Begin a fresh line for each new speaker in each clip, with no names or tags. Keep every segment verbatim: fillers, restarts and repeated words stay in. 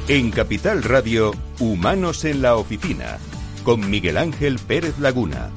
En Capital Radio, Humanos en la Oficina, con Miguel Ángel Pérez Laguna.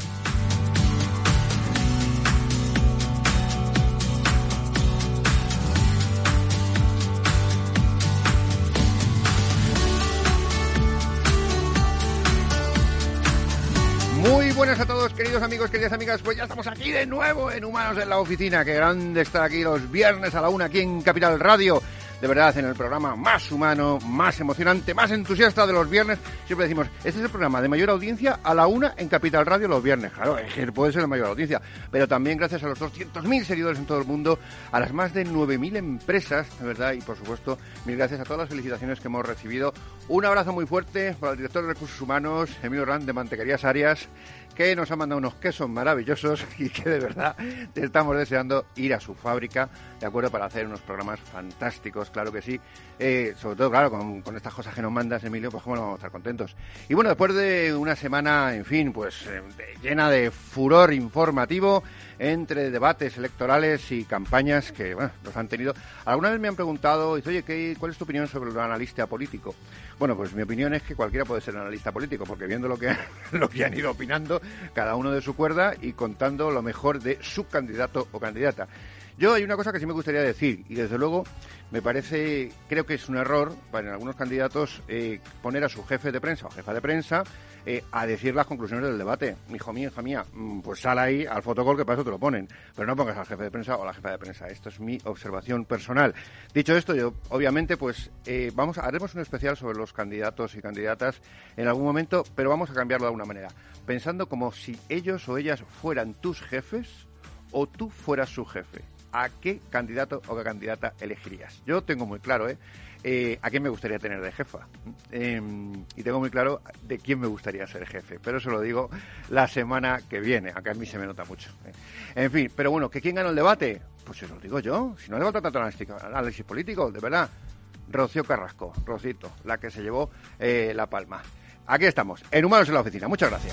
Muy buenas a todos, queridos amigos, queridas amigas. Pues ya estamos aquí de nuevo en Humanos en la Oficina. Qué grande estar aquí los viernes a la una aquí en Capital Radio. De verdad, en el programa más humano, más emocionante, más entusiasta de los viernes. Siempre decimos, este es el programa de mayor audiencia a la una en Capital Radio los viernes. Claro, es que puede ser la mayor audiencia. Pero también gracias a los doscientos mil seguidores en todo el mundo, a las más de nueve mil empresas, de verdad. Y por supuesto, mil gracias a todas las felicitaciones que hemos recibido. Un abrazo muy fuerte para el director de Recursos Humanos, Emilio Rand, de Mantequerías Arias, que nos ha mandado unos quesos maravillosos y que de verdad te estamos deseando ir a su fábrica, de acuerdo, para hacer unos programas fantásticos, claro que sí. Eh, sobre todo, claro, con, con estas cosas que nos mandas, Emilio, pues cómo no vamos a estar contentos. Y bueno, después de una semana, en fin, pues eh, de, llena de furor informativo, entre debates electorales y campañas que, bueno, los han tenido. Alguna vez me han preguntado, dice, oye, ¿qué, ¿cuál es tu opinión sobre el analista político? Bueno, pues mi opinión es que cualquiera puede ser analista político, porque viendo lo que, lo que han ido opinando, cada uno de su cuerda y contando lo mejor de su candidato o candidata. Yo hay una cosa que sí me gustaría decir, y desde luego me parece, creo que es un error para en algunos candidatos eh, poner a su jefe de prensa o jefa de prensa eh, a decir las conclusiones del debate. Hijo mío, hija mía, pues sal ahí al fotocall, que para eso te lo ponen, pero no pongas al jefe de prensa o a la jefa de prensa. Esto es mi observación personal. Dicho esto, yo obviamente pues eh, vamos haremos un especial sobre los candidatos y candidatas en algún momento, pero vamos a cambiarlo de alguna manera, pensando como si ellos o ellas fueran tus jefes o tú fueras su jefe. ¿A qué candidato o qué candidata elegirías? Yo tengo muy claro, ¿eh? eh a quién me gustaría tener de jefa. Eh, y tengo muy claro de quién me gustaría ser jefe. Pero eso lo digo la semana que viene, aunque a mí se me nota mucho. ¿eh? En fin, pero bueno, ¿que quién ganó el debate? Pues eso lo digo yo. Si no le falta tanto análisis político, de verdad. Rocío Carrasco, Rocito, la que se llevó eh, la palma. Aquí estamos, en Humanos en la Oficina. Muchas gracias.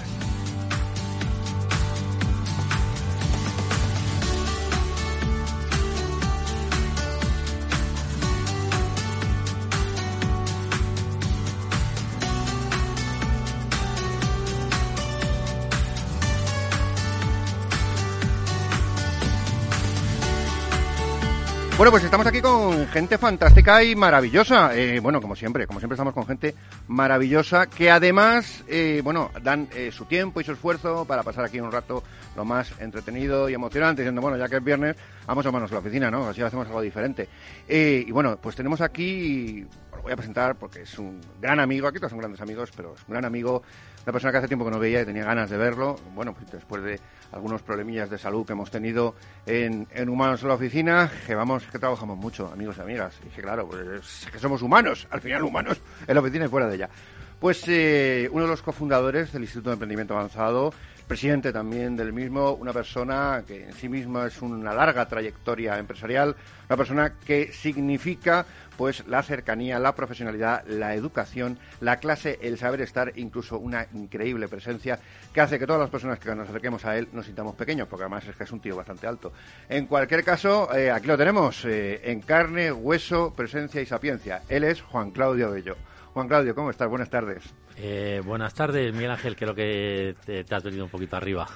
Bueno, pues estamos aquí con gente fantástica y maravillosa. Eh, bueno, como siempre, como siempre estamos con gente maravillosa que además, eh, bueno, dan eh, su tiempo y su esfuerzo para pasar aquí un rato lo más entretenido y emocionante, diciendo, bueno, ya que es viernes, vamos a Humanos a la Oficina, ¿no? Así hacemos algo diferente. Eh, y bueno, pues tenemos aquí, lo voy a presentar porque es un gran amigo, aquí todos son grandes amigos, pero es un gran amigo, una persona que hace tiempo que no veía y tenía ganas de verlo. Bueno, pues después de algunos problemillas de salud que hemos tenido en, en Humanos en la Oficina, que vamos, que trabajamos mucho, amigos y amigas, y que claro, pues es que somos humanos, al final humanos, en la oficina y fuera de ella. Pues eh, uno de los cofundadores del Instituto de Emprendimiento Avanzado, presidente también del mismo, una persona que en sí misma es una larga trayectoria empresarial, una persona que significa pues la cercanía, la profesionalidad, la educación, la clase, el saber estar, incluso una increíble presencia que hace que todas las personas que nos acerquemos a él nos sintamos pequeños, porque además es que es un tío bastante alto. En cualquier caso, eh, aquí lo tenemos, eh, en carne, hueso, presencia y sapiencia. Él es Juan Claudio Bello. Juan Claudio, ¿cómo estás? Buenas tardes.
Eh, buenas tardes, Miguel Ángel, creo que te, te has venido un poquito arriba.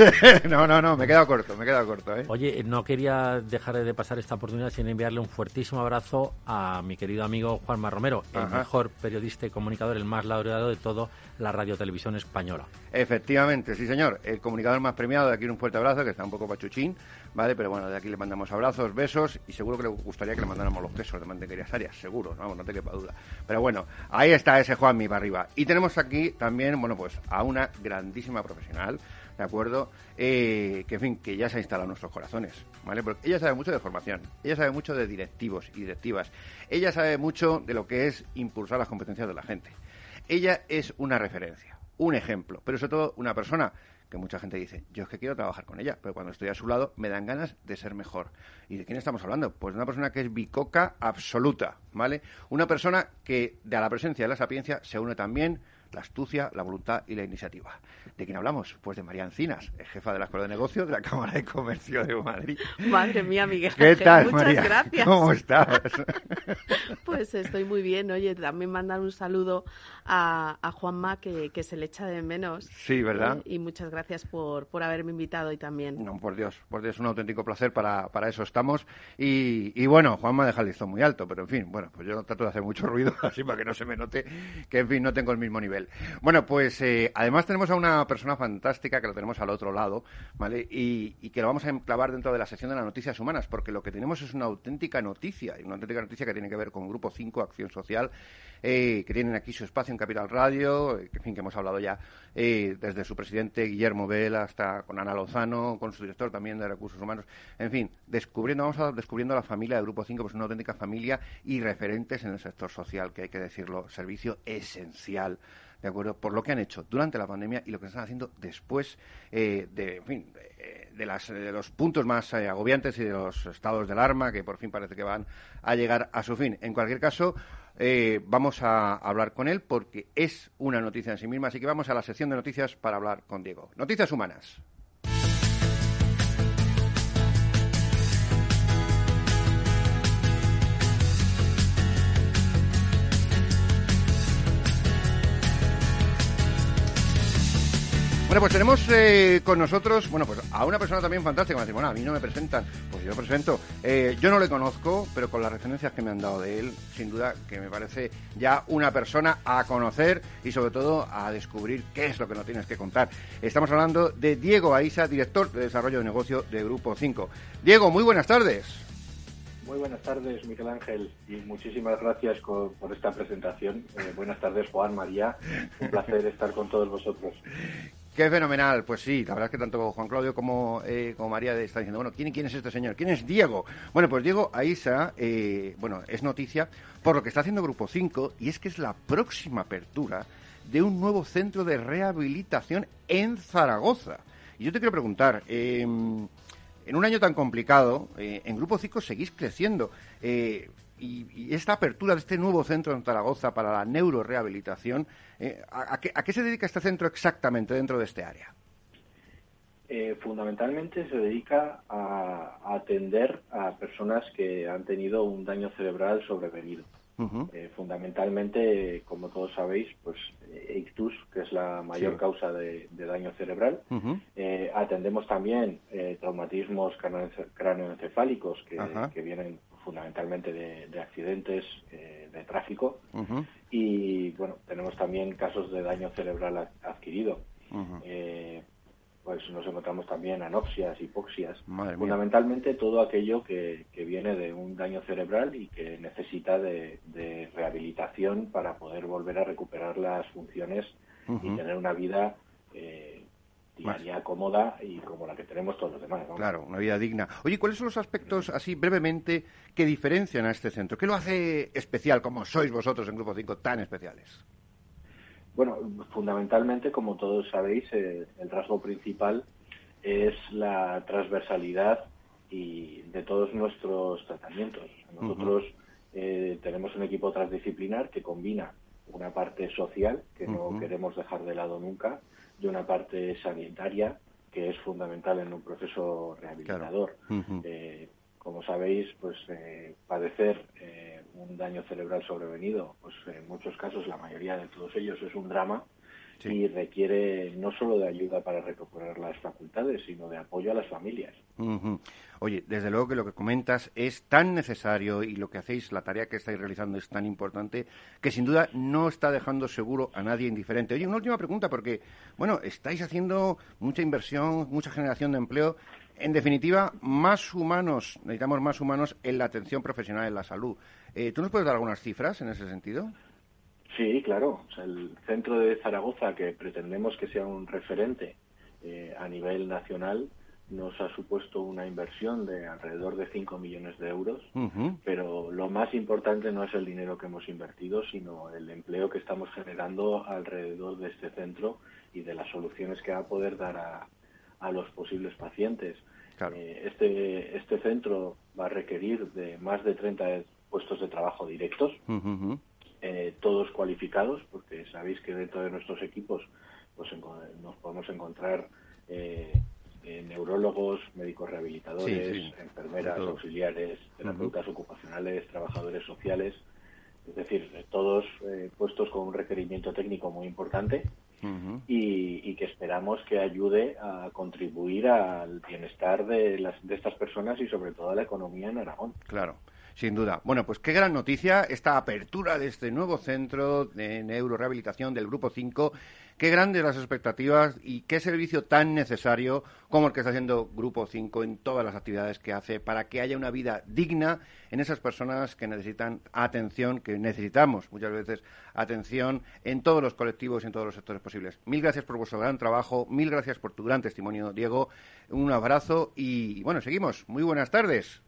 no, no, no, me he quedado corto, me he quedado corto. ¿eh?
Oye, no quería dejar de pasar esta oportunidad sin enviarle un fuertísimo abrazo a mi querido amigo Juanma Romero, el Ajá. mejor periodista y comunicador, el más laureado de todo la radiotelevisión española.
Efectivamente, sí señor, el comunicador más premiado. De aquí un fuerte abrazo, que está un poco pachuchín, ¿vale? Pero bueno, de aquí le mandamos abrazos, besos, y seguro que le gustaría que le mandáramos los quesos de Mantequerías Arias, seguro, no, no te quepa duda. Pero bueno, ahí está ese Juanmi para arriba. Y tenemos aquí también, bueno, pues a una grandísima profesional, ¿de acuerdo? Eh, que, en fin, que ya se ha instalado en nuestros corazones, ¿vale? Porque ella sabe mucho de formación, ella sabe mucho de directivos y directivas, ella sabe mucho de lo que es impulsar las competencias de la gente. Ella es una referencia, un ejemplo, pero sobre todo una persona que mucha gente dice, yo es que quiero trabajar con ella, pero cuando estoy a su lado me dan ganas de ser mejor. ¿Y de quién estamos hablando? Pues de una persona que es bicoca absoluta, ¿vale? Una persona que de a la presencia de la sapiencia se une también la astucia, la voluntad y la iniciativa. ¿De quién hablamos? Pues de María Encinas, jefa de la Escuela de Negocios de la Cámara de Comercio de Madrid.
Madre mía, Miguel
¿Qué
Ángel,
tal,
muchas
María?
gracias.
¿Cómo estás?
Pues estoy muy bien. Oye, también mandar un saludo a, a Juanma, que, que se le echa de menos.
Sí, ¿verdad?
Eh, y muchas gracias por, por haberme invitado hoy también.
No, por Dios, por Dios, un auténtico placer, para, para eso estamos. Y, y bueno, Juanma deja el listón muy alto, pero en fin, bueno, pues yo trato de hacer mucho ruido, así para que no se me note que, en fin, no tengo el mismo nivel. Bueno, pues eh, además tenemos a una persona fantástica que la tenemos al otro lado, ¿vale? Y, y que lo vamos a enclavar dentro de la sección de las noticias humanas, porque lo que tenemos es una auténtica noticia, y una auténtica noticia que tiene que ver con Grupo cinco, Acción Social, eh, que tienen aquí su espacio en Capital Radio, eh, que, en fin, que hemos hablado ya eh, desde su presidente Guillermo Vela hasta con Ana Lozano, con su director también de Recursos Humanos, en fin, descubriendo, vamos a descubriendo la familia de Grupo cinco, pues una auténtica familia y referentes en el sector social, que hay que decirlo, servicio esencial, ¿de acuerdo? Por lo que han hecho durante la pandemia y lo que están haciendo después eh, de, en fin, de, de, las, de los puntos más eh, agobiantes y de los estados de alarma que por fin parece que van a llegar a su fin. En cualquier caso, eh, vamos a hablar con él porque es una noticia en sí misma, así que vamos a la sección de noticias para hablar con Diego. Noticias humanas. Bueno, pues tenemos eh, con nosotros, bueno, pues a una persona también fantástica. Me dice, bueno, a mí no me presentan, pues yo presento. Eh, yo no le conozco, pero con las referencias que me han dado de él, sin duda que me parece ya una persona a conocer y sobre todo a descubrir qué es lo que nos tienes que contar. Estamos hablando de Diego Aisa, director de Desarrollo de Negocio de Grupo cinco. Diego, muy buenas tardes.
Muy buenas tardes, Miguel Ángel, y muchísimas gracias por, por esta presentación. Eh, buenas tardes, Juan, María. Un placer estar con todos vosotros.
Qué fenomenal, pues sí, la verdad es que tanto Juan Claudio como, eh, como María están diciendo, bueno, ¿quién, ¿quién es este señor? ¿Quién es Diego? Bueno, pues Diego Aisa, eh, bueno, es noticia por lo que está haciendo Grupo cinco, y es que es la próxima apertura de un nuevo centro de rehabilitación en Zaragoza. Y yo te quiero preguntar, eh, en un año tan complicado, eh, en Grupo cinco seguís creciendo, eh, y, y esta apertura de este nuevo centro en Zaragoza para la neurorehabilitación, eh, ¿a, a, qué, ¿a qué se dedica este centro exactamente dentro de este área?
Eh, fundamentalmente se dedica a, a atender a personas que han tenido un daño cerebral sobrevenido. Uh-huh. Eh, fundamentalmente, como todos sabéis, pues eh, ictus, que es la mayor sí. causa de, de daño cerebral. Uh-huh. Eh, atendemos también eh, traumatismos cráneoencefálicos que, uh-huh. que vienen fundamentalmente de, de accidentes eh, de tráfico. Uh-huh. Y bueno, tenemos también casos de daño cerebral adquirido. Uh-huh. Eh, pues nos encontramos también anoxias, hipoxias, fundamentalmente todo aquello que, que viene de un daño cerebral y que necesita de, de rehabilitación para poder volver a recuperar las funciones uh-huh. y tener una vida eh, diaria Más. cómoda y como la que tenemos todos los demás, ¿no?
Claro, una vida digna. Oye, ¿cuáles son los aspectos, así brevemente, que diferencian a este centro? ¿Qué lo hace especial, como sois vosotros en Grupo cinco, tan especiales?
Bueno, fundamentalmente, como todos sabéis, eh, el rasgo principal es la transversalidad y de todos nuestros tratamientos. Nosotros uh-huh. eh, tenemos un equipo transdisciplinar que combina una parte social, que no uh-huh. queremos dejar de lado nunca, y una parte sanitaria, que es fundamental en un proceso rehabilitador. Claro. Uh-huh. Eh, como sabéis, pues eh, padecer eh, un daño cerebral sobrevenido, pues en muchos casos, la mayoría de todos ellos, es un drama sí. y requiere no solo de ayuda para recuperar las facultades, sino de apoyo a las familias.
Uh-huh. Oye, desde luego que lo que comentas es tan necesario y lo que hacéis, la tarea que estáis realizando es tan importante que sin duda no está dejando seguro a nadie indiferente. Oye, una última pregunta porque, bueno, estáis haciendo mucha inversión, mucha generación de empleo. En definitiva, más humanos, necesitamos más humanos en la atención profesional en la salud. Eh, ¿Tú nos puedes dar algunas cifras en ese sentido?
Sí, claro. O sea, el centro de Zaragoza, que pretendemos que sea un referente eh, a nivel nacional, nos ha supuesto una inversión de alrededor de cinco millones de euros, uh-huh. pero lo más importante no es el dinero que hemos invertido, sino el empleo que estamos generando alrededor de este centro y de las soluciones que va a poder dar a, a los posibles pacientes. Claro. Eh, este, este centro va a requerir de más de treinta puestos de trabajo directos, uh-huh. eh, todos cualificados, porque sabéis que dentro de nuestros equipos pues nos podemos encontrar eh, eh, neurólogos, médicos rehabilitadores, sí, sí. enfermeras, auxiliares, terapeutas uh-huh. ocupacionales, trabajadores sociales, es decir, todos eh, puestos con un requerimiento técnico muy importante uh-huh. y, y que esperamos que ayude a contribuir al bienestar de, las, de estas personas y sobre todo a la economía en Aragón.
Claro. Sin duda. Bueno, pues qué gran noticia esta apertura de este nuevo centro de neurorehabilitación del Grupo cinco. Qué grandes las expectativas y qué servicio tan necesario como el que está haciendo Grupo cinco en todas las actividades que hace para que haya una vida digna en esas personas que necesitan atención, que necesitamos muchas veces atención en todos los colectivos y en todos los sectores posibles. Mil gracias por vuestro gran trabajo, mil gracias por tu gran testimonio, Diego. Un abrazo y, bueno, seguimos. Muy buenas tardes.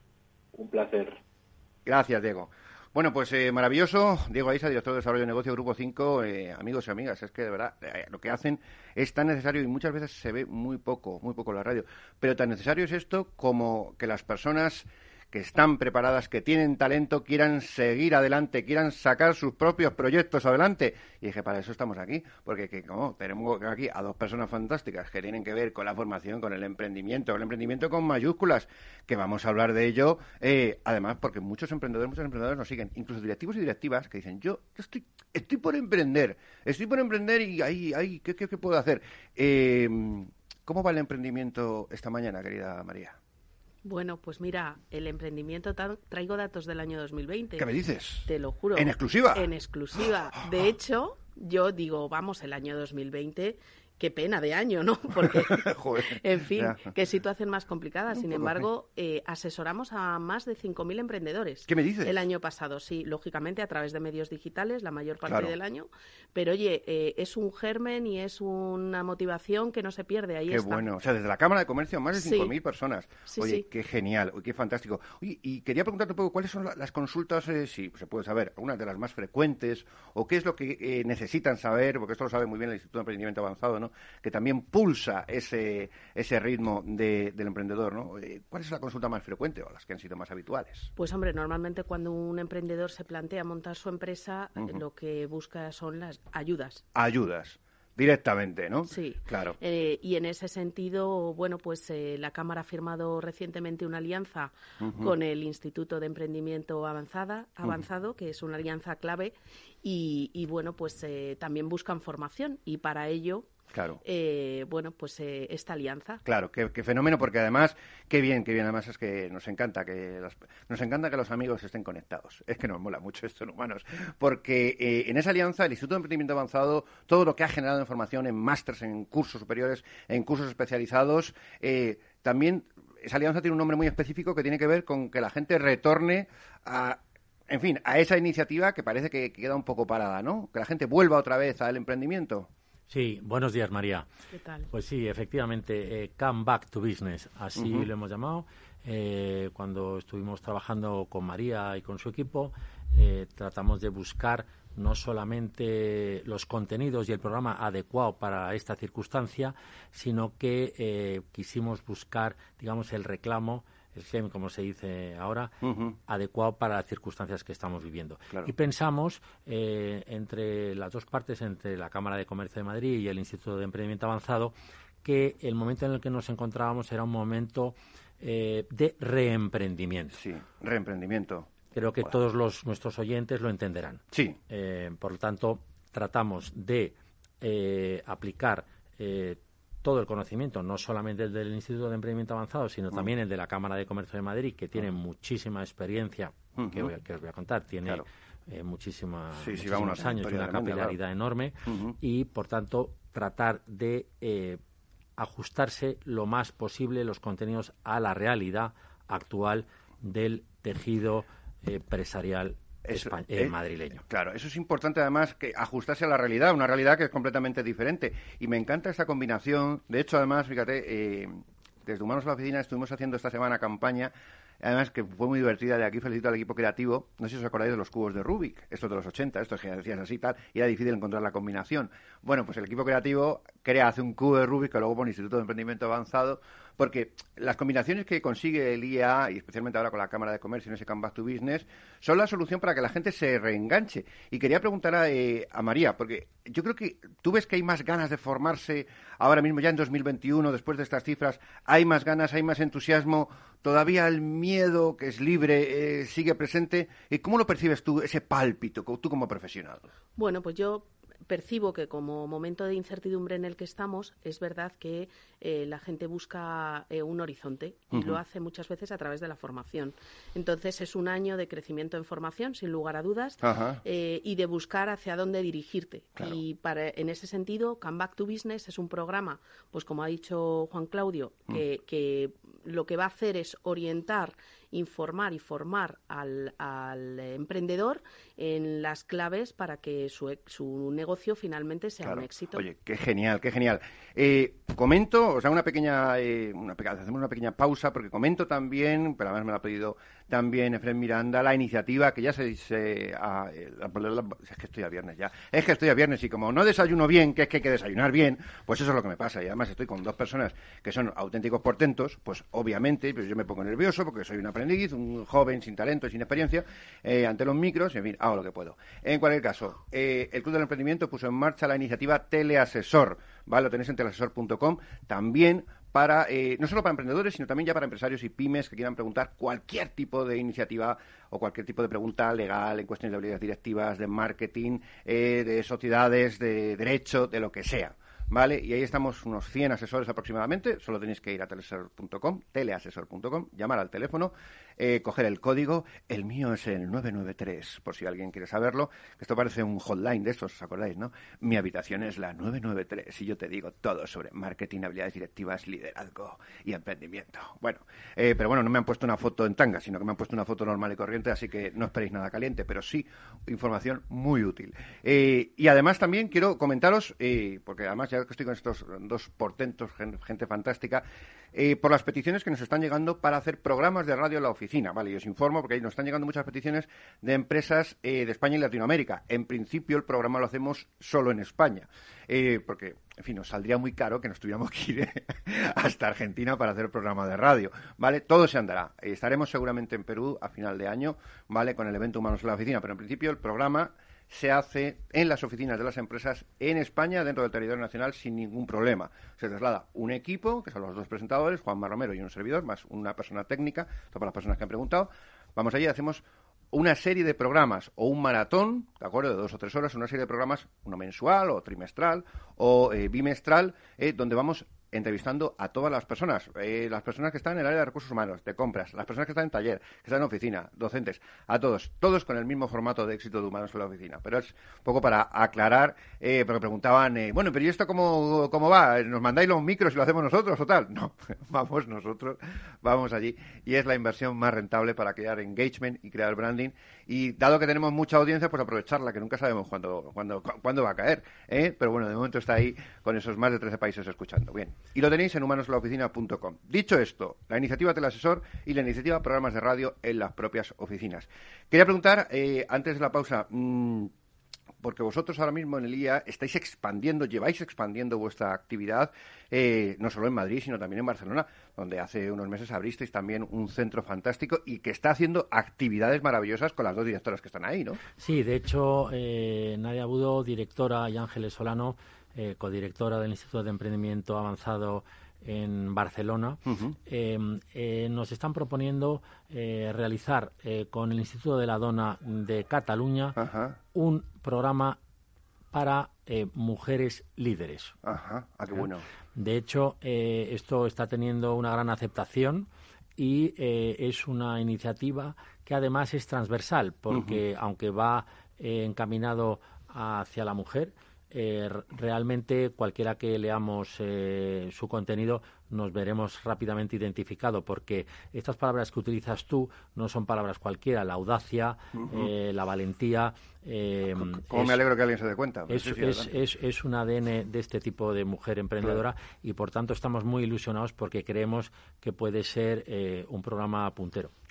Un placer.
Gracias, Diego. Bueno, pues eh, maravilloso. Diego Aiza, director de Desarrollo de Negocio Grupo cinco. Eh, amigos y amigas, es que de verdad eh, lo que hacen es tan necesario y muchas veces se ve muy poco, muy poco en la radio. Pero tan necesario es esto como que las personas que están preparadas, que tienen talento, quieran seguir adelante, quieran sacar sus propios proyectos adelante. Y dije, para eso estamos aquí, porque que, como tenemos aquí a dos personas fantásticas que tienen que ver con la formación, con el emprendimiento, el emprendimiento con mayúsculas, que vamos a hablar de ello, eh, además porque muchos emprendedores, muchos emprendedores nos siguen, incluso directivos y directivas que dicen, yo, yo estoy, estoy por emprender, estoy por emprender y ahí, ahí, ¿qué, qué, qué puedo hacer? Eh, ¿Cómo va el emprendimiento esta mañana, querida María?
Bueno, pues mira, el emprendimiento, tra- traigo datos del año dos mil veinte.
¿Qué me dices?
Te lo juro.
¿En exclusiva?
En exclusiva. De hecho, yo digo, vamos, el año dos mil veinte... Qué pena de año, ¿no? Porque,
Joder,
en fin,
ya.
qué situación más complicada. Sin embargo, eh, asesoramos a más de cinco mil emprendedores.
¿Qué me dices?
El año pasado, sí, lógicamente, a través de medios digitales, la mayor parte
Claro.
del año. Pero, oye, eh, es un germen y es una motivación que no se pierde. Ahí
Qué
está.
bueno. O sea, desde la Cámara de Comercio, más de
Sí.
cinco mil personas.
Sí,
Oye,
sí.
qué genial, oye, qué fantástico. Oye, y quería preguntarte un poco, ¿cuáles son la- las consultas, eh, si se puede saber, algunas de las más frecuentes, o qué es lo que eh, necesitan saber, porque esto lo sabe muy bien el Instituto de Emprendimiento Avanzado, ¿no? Que también pulsa ese ese ritmo de, del emprendedor, ¿no? Eh, ¿Cuál es la consulta más frecuente o las que han sido más habituales?
Pues hombre, normalmente cuando un emprendedor se plantea montar su empresa, eh,
Ujú.
lo que busca son las ayudas.
Ayudas, directamente, ¿no?
Sí.
Claro.
Eh, y en ese sentido, bueno, pues eh, la Cámara ha firmado recientemente una alianza
Ujú.
con el Instituto de Emprendimiento Avanzada, Avanzado, que es una alianza clave, y, y bueno, pues eh, también buscan formación y para ello,
Claro.
eh, bueno, pues eh, esta alianza.
Claro, qué, qué fenómeno, porque además, qué bien, qué bien, además es que nos encanta que las, nos encanta que los amigos estén conectados. Es que nos mola mucho esto en Humanos, porque eh, en esa alianza el Instituto de Emprendimiento Avanzado, todo lo que ha generado en formación, en másters, en cursos superiores, en cursos especializados, eh, también esa alianza tiene un nombre muy específico que tiene que ver con que la gente retorne a... En fin, a esa iniciativa que parece que queda un poco parada, ¿no? Que la gente vuelva otra vez al emprendimiento.
Sí, buenos días, María.
¿Qué tal?
Pues sí, efectivamente, eh, Come Back to Business, así
Ujú.
lo hemos llamado. Eh, cuando estuvimos trabajando con María y con su equipo, eh, tratamos de buscar no solamente los contenidos y el programa adecuado para esta circunstancia, sino que eh, quisimos buscar, digamos, el reclamo, el claim, como se dice ahora,
Ujú.
adecuado para las circunstancias que estamos viviendo.
Claro.
Y pensamos, eh, entre las dos partes, entre la Cámara de Comercio de Madrid y el Instituto de Emprendimiento Avanzado, que el momento en el que nos encontrábamos era un momento eh, de reemprendimiento.
Sí, reemprendimiento.
Creo que
Hola.
todos los, nuestros oyentes lo entenderán.
Sí,
Eh, por lo tanto, tratamos de eh, aplicar eh, todo el conocimiento, no solamente el del Instituto de Emprendimiento Avanzado, sino
Mm.
también el de la Cámara de Comercio de Madrid, que tiene muchísima experiencia,
Ujú.
que, voy a- que os voy a contar, tiene
Claro.
eh, muchísima,
Sí, sí,
muchísimos
va una
años y
trayectoria
una
tremenda,
capilaridad enorme,
Ujú.
y, por tanto, tratar de eh, ajustarse lo más posible los contenidos a la realidad actual del tejido eh, empresarial
Eso,
espa-
eh,
eh, madrileño.
Claro, eso es importante además, que ajustarse a la realidad, una realidad que es completamente diferente. Y me encanta esta combinación. De hecho, además, fíjate, eh, desde Humanos a la Oficina estuvimos haciendo esta semana campaña, además que fue muy divertida. De aquí felicito al equipo creativo. No sé si os acordáis de los cubos de Rubik, estos de los ochenta, estos que decías así y tal, y era difícil encontrar la combinación. Bueno, pues el equipo creativo crea, hace un cubo de Rubik que luego pone Instituto de Emprendimiento Avanzado porque las combinaciones que consigue el I A, y especialmente ahora con la Cámara de Comercio en ese Come Back to Business, son la solución para que la gente se reenganche. Y quería preguntar a, eh, a María, porque yo creo que tú ves que hay más ganas de formarse ahora mismo, ya en dos mil veintiuno, después de estas cifras, hay más ganas, hay más entusiasmo, todavía el miedo, que es libre, eh, sigue presente. ¿Y cómo lo percibes tú, ese pálpito, tú como profesional?
Bueno, pues yo percibo que como momento de incertidumbre en el que estamos, es verdad que eh, la gente busca eh, un horizonte y uh-huh. lo hace muchas veces a través de la formación. Entonces es un año de crecimiento en formación, sin lugar a dudas, uh-huh. eh, y de buscar hacia dónde dirigirte. Claro. Y para, en ese sentido, Come Back to Business es un programa, pues como ha dicho Juan Claudio, que, uh-huh. que lo que va a hacer es orientar, informar y formar al, al emprendedor en las claves para que su, su negocio finalmente sea claro. un éxito.
Oye, qué genial, qué genial. Eh, comento, o sea, una pequeña, eh, una, hacemos una pequeña pausa porque comento también, pero además me lo ha pedido también Efrén Miranda, la iniciativa que ya se dice, a, la, la, la, es que estoy a viernes ya, es que estoy a viernes y como no desayuno bien, que es que hay que desayunar bien, pues eso es lo que me pasa y además estoy con dos personas que son auténticos portentos, pues obviamente pues yo me pongo nervioso porque soy un aprendiz, un joven sin talento y sin experiencia, eh, ante los micros, en fin, hago lo que puedo. En cualquier caso, eh, el Club del Emprendimiento puso en marcha la iniciativa Teleasesor, ¿vale? Lo tenéis en teleasesor punto com, también para, eh, no solo para emprendedores, sino también ya para empresarios y pymes que quieran preguntar cualquier tipo de iniciativa o cualquier tipo de pregunta legal en cuestiones de habilidades directivas, de marketing, eh, de sociedades, de derecho, de lo que sea. ¿Vale? Y ahí estamos unos cien asesores aproximadamente, solo tenéis que ir a teleasesor punto com, teleasesor punto com, llamar al teléfono, eh, coger el código, el mío es el nueve nueve tres, por si alguien quiere saberlo, esto parece un hotline de estos, ¿os acordáis, no? Mi habitación es la nueve nueve tres y yo te digo todo sobre marketing, habilidades directivas, liderazgo y emprendimiento. Bueno, eh, pero bueno, no me han puesto una foto en tanga, sino que me han puesto una foto normal y corriente, así que no esperéis nada caliente, pero sí información muy útil. Eh, y además también quiero comentaros, eh, porque además ya que estoy con estos dos portentos, gente, gente fantástica, eh, por las peticiones que nos están llegando para hacer programas de radio en la oficina, ¿vale? Y os informo porque ahí nos están llegando muchas peticiones de empresas eh, de España y Latinoamérica. En principio el programa lo hacemos solo en España, eh, porque, en fin, nos saldría muy caro que nos tuviéramos que ir hasta Argentina para hacer el programa de radio, ¿vale? Todo se andará. Eh, estaremos seguramente en Perú a final de año, ¿vale? Con el evento Humanos en la Oficina, pero en principio el programa se hace en las oficinas de las empresas en España, dentro del territorio nacional, sin ningún problema. Se traslada un equipo, que son los dos presentadores, Juanma Romero y un servidor, más una persona técnica, todas las personas que han preguntado. Vamos allí y hacemos una serie de programas o un maratón, ¿de acuerdo?, de dos o tres horas, una serie de programas, uno mensual o trimestral o eh, bimestral, eh, donde vamos entrevistando a todas las personas, eh, las personas que están en el área de recursos humanos, de compras, las personas que están en taller, que están en oficina, docentes, a todos, todos con el mismo formato de éxito de Humanos en la Oficina. Pero es un poco para aclarar, eh, porque preguntaban, eh, bueno, pero ¿y esto cómo, cómo va? ¿Nos mandáis los micros y lo hacemos nosotros o tal? No, vamos nosotros, vamos allí. Y es la inversión más rentable para crear engagement y crear branding. Y dado que tenemos mucha audiencia, pues aprovecharla, que nunca sabemos cuándo, cuándo, cuándo va a caer, ¿eh? Pero bueno, de momento está ahí con esos más de trece países escuchando. Bien. Y lo tenéis en humanos en la oficina punto com. Dicho esto, la iniciativa Teleasesor y la iniciativa Programas de Radio en las propias oficinas. Quería preguntar, eh, antes de la pausa, mmm, porque vosotros ahora mismo en el I A estáis expandiendo, lleváis expandiendo vuestra actividad, eh, no solo en Madrid, sino también en Barcelona, donde hace unos meses abristeis también un centro fantástico y que está haciendo actividades maravillosas con las dos directoras que están ahí, ¿no?
Sí, de hecho, eh, Nadia Budo, directora, y Ángeles Solano, eh, codirectora del Instituto de Emprendimiento Avanzado en Barcelona, uh-huh. eh, eh, nos están proponiendo eh, realizar eh, con el Instituto de la Dona de Cataluña uh-huh. un programa para eh, mujeres líderes.
Ajá, ah, qué bueno.
De hecho, eh, esto está teniendo una gran aceptación y eh, es una iniciativa que además es transversal, porque uh-huh. aunque va eh, encaminado hacia la mujer, Eh, realmente cualquiera que leamos eh, su contenido nos veremos rápidamente identificado, porque estas palabras que utilizas tú no son palabras cualquiera, la audacia, uh-huh. eh, la valentía. Eh,
¿Cómo es, me alegro que alguien se dé cuenta?
Es, sí, sí, es, es, es un A D N de este tipo de mujer emprendedora, claro. Y por tanto estamos muy ilusionados porque creemos que puede ser eh, un programa puntero.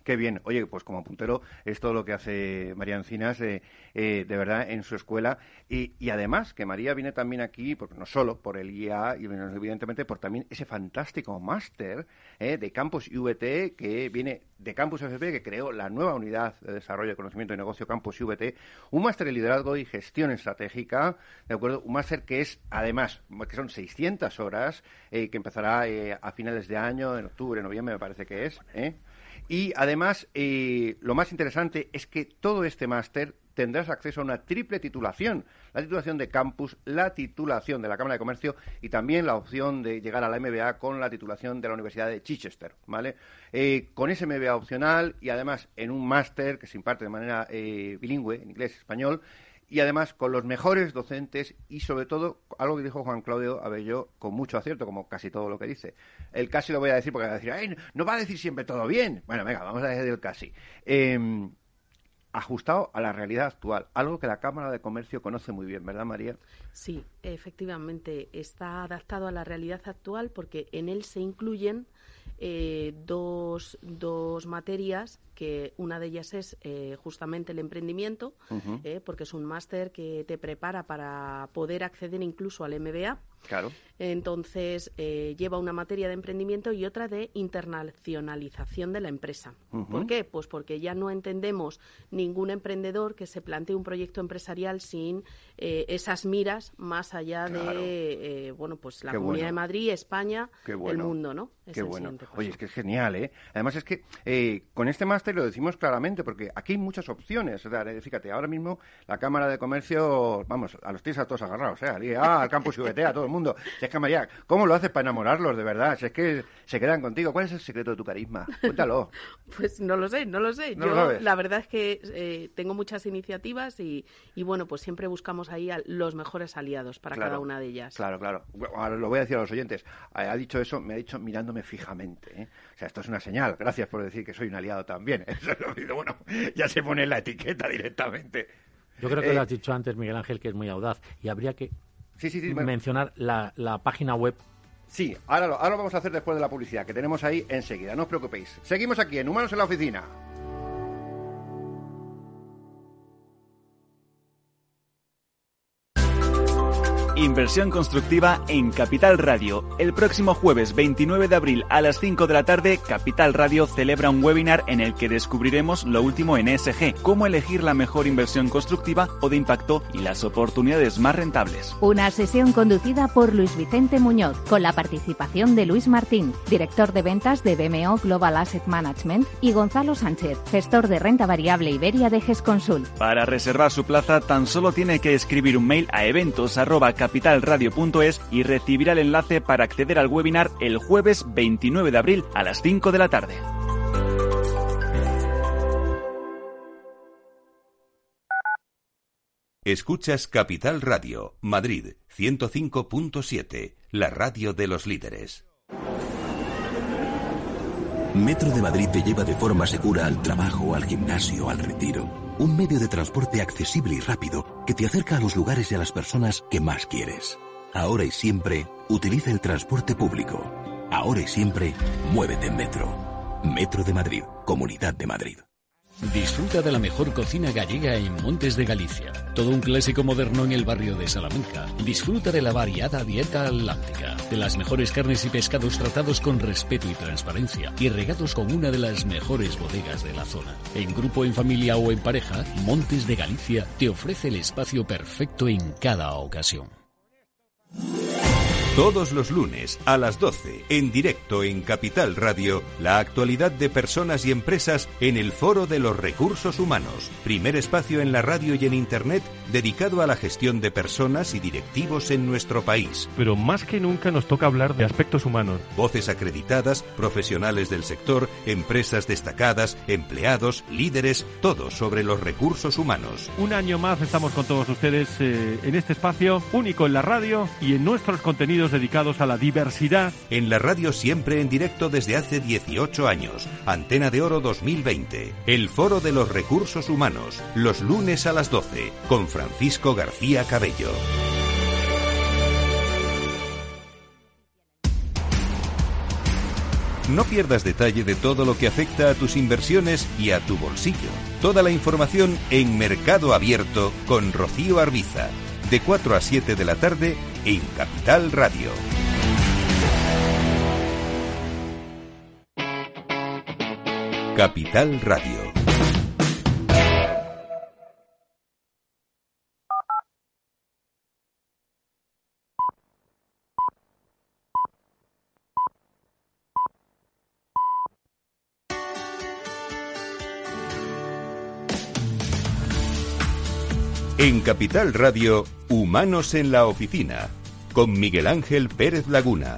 Qué bien. Oye, pues como puntero es todo lo que hace María Encinas, eh, eh, de verdad, en su escuela. Y, y además, que María viene también aquí, porque no solo por el I A, y evidentemente por también ese fantástico máster eh, de Campus I V T, que viene de Campus F P, que creó la nueva unidad de desarrollo de conocimiento y negocio Campus I V T, un máster de liderazgo y gestión estratégica, ¿de acuerdo? Un máster que es, además, que son seiscientas horas, eh, que empezará eh, a finales de año, en octubre, noviembre, me parece que es, ¿eh? Y además, eh, lo más interesante es que todo este máster tendrás acceso a una triple titulación, la titulación de campus, la titulación de la Cámara de Comercio y también la opción de llegar a la M B A con la titulación de la Universidad de Chichester, ¿vale? Eh, con ese M B A opcional y además en un máster que se imparte de manera eh, bilingüe, en inglés y español, y además con los mejores docentes y sobre todo, algo que dijo Juan Claudio Abelló con mucho acierto, como casi todo lo que dice. El casi lo voy a decir porque va a decir, ¡ay, no va a decir siempre todo bien! Bueno, venga, vamos a decir el casi. Eh, ajustado a la realidad actual, algo que la Cámara de Comercio conoce muy bien, ¿verdad, María?
Sí, efectivamente, está adaptado a la realidad actual porque en él se incluyen eh, dos, dos materias, que una de ellas es eh, justamente el emprendimiento, uh-huh. eh, porque es un máster que te prepara para poder acceder incluso al M B A.
Claro.
Entonces, eh, lleva una materia de emprendimiento y otra de internacionalización de la empresa. Uh-huh. ¿Por qué? Pues porque ya no entendemos ningún emprendedor que se plantee un proyecto empresarial sin eh, esas miras más allá claro. de, eh, bueno, pues la
Qué
Comunidad
bueno.
de Madrid, España,
bueno.
el mundo, ¿no? Es
Qué
el
bueno.
siguiente paso.
Oye, es que es genial, ¿eh? Además es que eh, con este máster lo decimos claramente, porque aquí hay muchas opciones. O sea, fíjate, ahora mismo la Cámara de Comercio, vamos, a los tienes a todos agarrados, ¿eh? Al, ah, al Campus I V T, a todo el mundo. Si es que, María, ¿cómo lo haces para enamorarlos, de verdad? Si es que se quedan contigo. ¿Cuál es el secreto de tu carisma? Cuéntalo.
Pues no lo sé, no lo sé.
¿No
Yo,
lo sabes?
La verdad es que eh, tengo muchas iniciativas y, y, bueno, pues siempre buscamos ahí a los mejores aliados para
claro,
cada una de ellas.
Claro, claro. Ahora lo voy a decir a los oyentes. Ha dicho eso, me ha dicho mirándome fijamente, ¿eh? O sea, esto es una señal. Gracias por decir que soy un aliado también. Eso es lo mismo. Bueno, ya se pone la etiqueta directamente.
Yo creo que
eh,
lo has dicho antes, Miguel Ángel, que es muy audaz. Y habría que
sí, sí, sí,
mencionar la, la página web.
Sí, ahora lo, ahora lo vamos a hacer después de la publicidad, que tenemos ahí enseguida. No os preocupéis. Seguimos aquí en Humanos en la Oficina.
Inversión constructiva en Capital Radio. El próximo jueves veintinueve de abril a las cinco de la tarde, Capital Radio celebra un webinar en el que descubriremos lo último en E S G, cómo elegir la mejor inversión constructiva o de impacto y las oportunidades más rentables.
Una sesión conducida por Luis Vicente Muñoz, con la participación de Luis Martín, director de ventas de B M O Global Asset Management, y Gonzalo Sánchez, gestor de renta variable Iberia de GESConsul.
Para reservar su plaza, tan solo tiene que escribir un mail a eventos arroba capitalradio punto es y recibirá el enlace para acceder al webinar el jueves veintinueve de abril a las cinco de la tarde.
Escuchas Capital Radio, Madrid, ciento cinco punto siete, la radio de los líderes.
Metro de Madrid te lleva de forma segura al trabajo, al gimnasio, al retiro. Un medio de transporte accesible y rápido que te acerca a los lugares y a las personas que más quieres. Ahora y siempre, utiliza el transporte público. Ahora y siempre, muévete en Metro. Metro de Madrid, Comunidad de Madrid.
Disfruta de la mejor cocina gallega en Montes de Galicia. Todo un clásico moderno en el barrio de Salamanca. Disfruta de la variada dieta atlántica, de las mejores carnes y pescados tratados con respeto y transparencia y regados con una de las mejores bodegas de la zona. En grupo, en familia o en pareja, Montes de Galicia te ofrece el espacio perfecto en cada ocasión.
Todos los lunes a las doce, en directo en Capital Radio, la actualidad de personas y empresas en el Foro de los Recursos Humanos, primer espacio en la radio y en Internet dedicado a la gestión de personas y directivos en nuestro país.
Pero más que nunca nos toca hablar de aspectos humanos.
Voces acreditadas, profesionales del sector, empresas destacadas, empleados, líderes, todo sobre los recursos humanos.
Un año más estamos con todos ustedes eh, en este espacio único en la radio y en nuestros contenidos dedicados a la diversidad.
En la radio siempre en directo desde hace dieciocho años. Antena de Oro dos mil veinte. El Foro de los Recursos Humanos. Los lunes a las doce. Con Francisco García Cabello. No pierdas detalle de todo lo que afecta a tus inversiones y a tu bolsillo. Toda la información en Mercado Abierto con Rocío Arbiza, de cuatro a siete de la tarde en Capital Radio. Capital Radio. En Capital Radio, Humanos en la Oficina, con Miguel Ángel Pérez Laguna.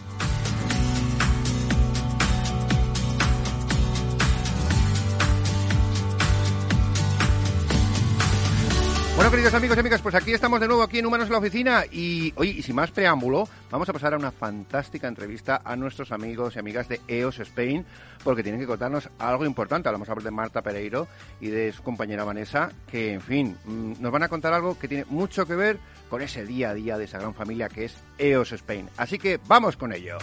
Bueno, queridos amigos y amigas, pues aquí estamos de nuevo aquí en Humanos en la Oficina y hoy, y sin más preámbulo, vamos a pasar a una fantástica entrevista a nuestros amigos y amigas de E O S Spain, porque tienen que contarnos algo importante. Hablamos de Marta Pereiro y de su compañera Vanessa, que, en fin, nos van a contar algo que tiene mucho que ver con ese día a día de esa gran familia que es E O S Spain. Así que vamos con ello.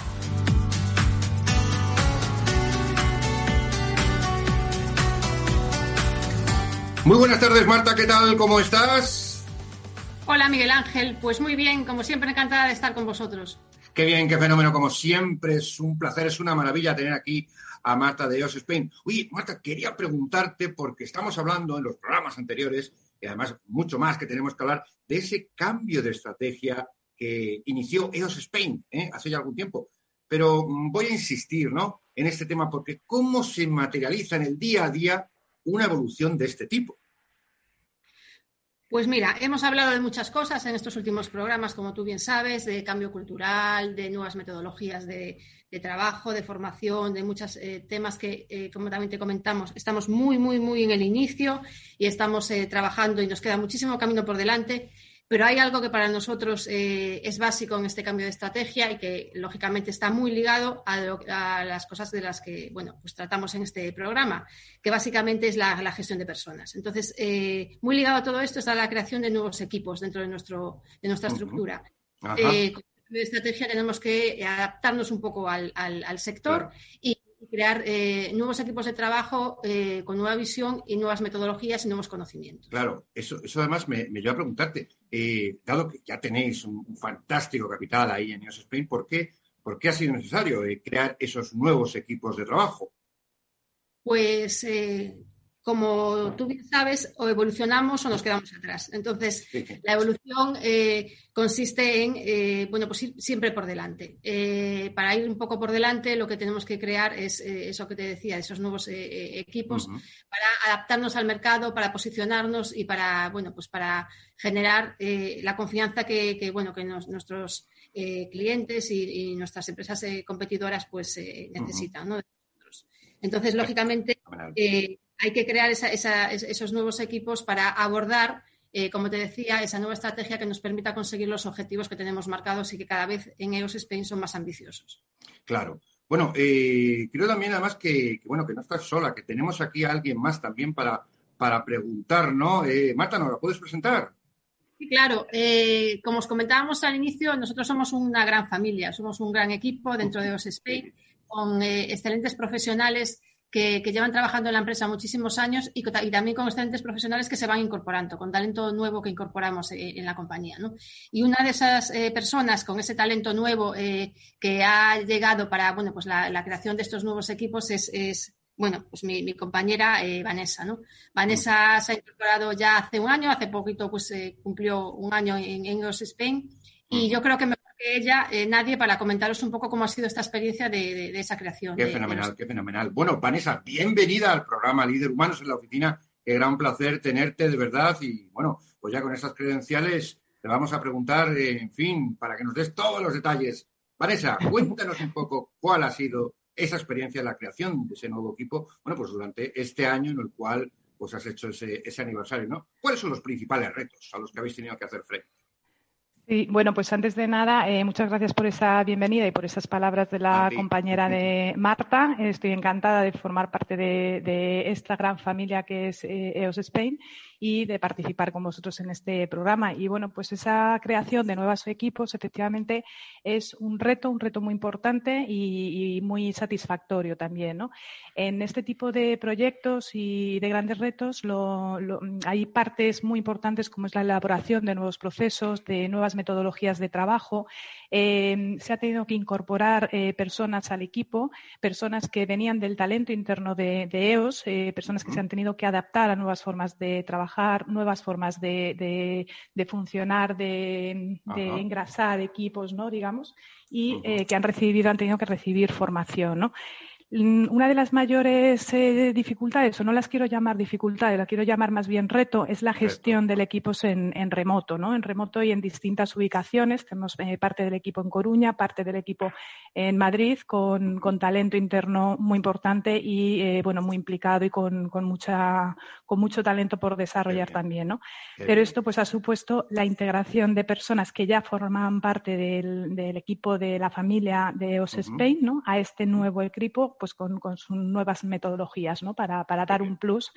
Muy buenas tardes, Marta, ¿qué tal? ¿Cómo estás?
Hola, Miguel Ángel. Pues muy bien, como siempre, encantada de estar con vosotros.
Qué bien, qué fenómeno, como siempre, es un placer, es una maravilla tener aquí a Marta de E O S Spain. Oye, Marta, quería preguntarte, porque estamos hablando en los programas anteriores, y además mucho más que tenemos que hablar, de ese cambio de estrategia que inició E O S Spain, ¿eh? hace ya algún tiempo. Pero voy a insistir, ¿no?, en este tema, porque ¿cómo se materializa en el día a día una evolución de este tipo?
Pues mira, hemos hablado de muchas cosas en estos últimos programas, como tú bien sabes, de cambio cultural, de nuevas metodologías de, de trabajo, de formación, de muchos eh, temas que, eh, como también te comentamos, estamos muy, muy, muy en el inicio y estamos eh, trabajando y nos queda muchísimo camino por delante. Pero hay algo que para nosotros eh, es básico en este cambio de estrategia y que, lógicamente, está muy ligado a, lo, a las cosas de las que, bueno, pues tratamos en este programa, que básicamente es la, la gestión de personas. Entonces, eh, muy ligado a todo esto está la creación de nuevos equipos dentro de, nuestro, de nuestra estructura. Uh-huh. Eh, con el cambio de estrategia tenemos que adaptarnos un poco al, al, al sector, claro, y crear eh, nuevos equipos de trabajo eh, con nueva visión y nuevas metodologías y nuevos conocimientos.
Claro, eso, eso además me, me lleva a preguntarte, eh, dado que ya tenéis un, un fantástico capital ahí en E O S Spain, ¿por qué, por qué ha sido necesario eh, crear esos nuevos equipos de trabajo?
Pues, eh, como tú bien sabes, o evolucionamos o nos quedamos atrás. Entonces, sí, la evolución eh, consiste en, eh, bueno, pues ir siempre por delante. Eh, para ir un poco por delante, lo que tenemos que crear es eh, eso que te decía, esos nuevos eh, equipos, uh-huh, para adaptarnos al mercado, para posicionarnos y para, bueno, pues para generar eh, la confianza que, que bueno, que nos, nuestros eh, clientes y, y nuestras empresas eh, competidoras pues eh, necesitan, uh-huh, ¿no? Entonces, lógicamente, eh, hay que crear esa, esa, esos nuevos equipos para abordar, eh, como te decía, esa nueva estrategia que nos permita conseguir los objetivos que tenemos marcados y que cada vez en E O S Spain son más ambiciosos.
Claro. Bueno, eh, creo también además que, que, bueno, que no estás sola, que tenemos aquí a alguien más también para, para preguntar, ¿no? Eh, Marta, ¿nos la puedes presentar?
Sí, claro. Eh, como os comentábamos al inicio, nosotros somos una gran familia, somos un gran equipo dentro de E O S Spain, con eh, excelentes profesionales que, que llevan trabajando en la empresa muchísimos años y, y también con excelentes profesionales que se van incorporando, con talento nuevo que incorporamos eh, en la compañía, ¿no? Y una de esas eh, personas con ese talento nuevo eh, que ha llegado para, bueno, pues la, la creación de estos nuevos equipos es, es bueno, pues mi, mi compañera eh, Vanessa, ¿no? Vanessa se ha incorporado ya hace un año, hace poquito pues eh, cumplió un año en, en E O S Spain y yo creo que mejor que ella, eh, nadie, para comentaros un poco cómo ha sido esta experiencia de, de, de esa creación.
Qué
de,
fenomenal,
de
qué fenomenal. Bueno, Vanessa, bienvenida al programa Líder Humanos en la Oficina. Qué gran placer tenerte, de verdad. Y, bueno, pues ya con estas credenciales te vamos a preguntar, eh, en fin, para que nos des todos los detalles. Vanessa, cuéntanos un poco cuál ha sido esa experiencia de la creación de ese nuevo equipo, bueno, pues durante este año en el cual pues has hecho ese, ese aniversario, ¿no? ¿Cuáles son los principales retos a los que habéis tenido que hacer frente?
Sí, bueno, pues antes de nada, eh, muchas gracias por esa bienvenida y por esas palabras de la compañera de Marta. Estoy encantada de formar parte de, de esta gran familia que es eh, E O S Spain y de participar con vosotros en este programa. Y bueno, pues esa creación de nuevos equipos efectivamente es un reto, un reto muy importante y, y muy satisfactorio también, ¿no? En este tipo de proyectos y de grandes retos lo, lo, hay partes muy importantes como es la elaboración de nuevos procesos, de nuevas metodologías de trabajo. Eh, se ha tenido que incorporar eh, personas al equipo, personas que venían del talento interno de, de E O S, eh, personas que se han tenido que adaptar a nuevas formas de trabajar, nuevas formas de, de, de funcionar, de, de engrasar equipos, ¿no? Digamos, y eh, que han recibido, han tenido que recibir formación, ¿no? Una de las mayores eh, dificultades, o no las quiero llamar dificultades, las quiero llamar más bien reto, es la gestión del equipo en, en remoto, ¿no? En remoto y en distintas ubicaciones. Tenemos eh, parte del equipo en Coruña, parte del equipo en Madrid, con, con talento interno muy importante y, eh, bueno, muy implicado y con, con, mucha, con mucho talento por desarrollar también, ¿no? Qué Pero bien. Esto, pues, ha supuesto la integración de personas que ya forman parte del, del equipo de la familia de E O S Spain, ¿no? A este nuevo equipo, pues con, con sus nuevas metodologías, ¿no? Para, para dar un plus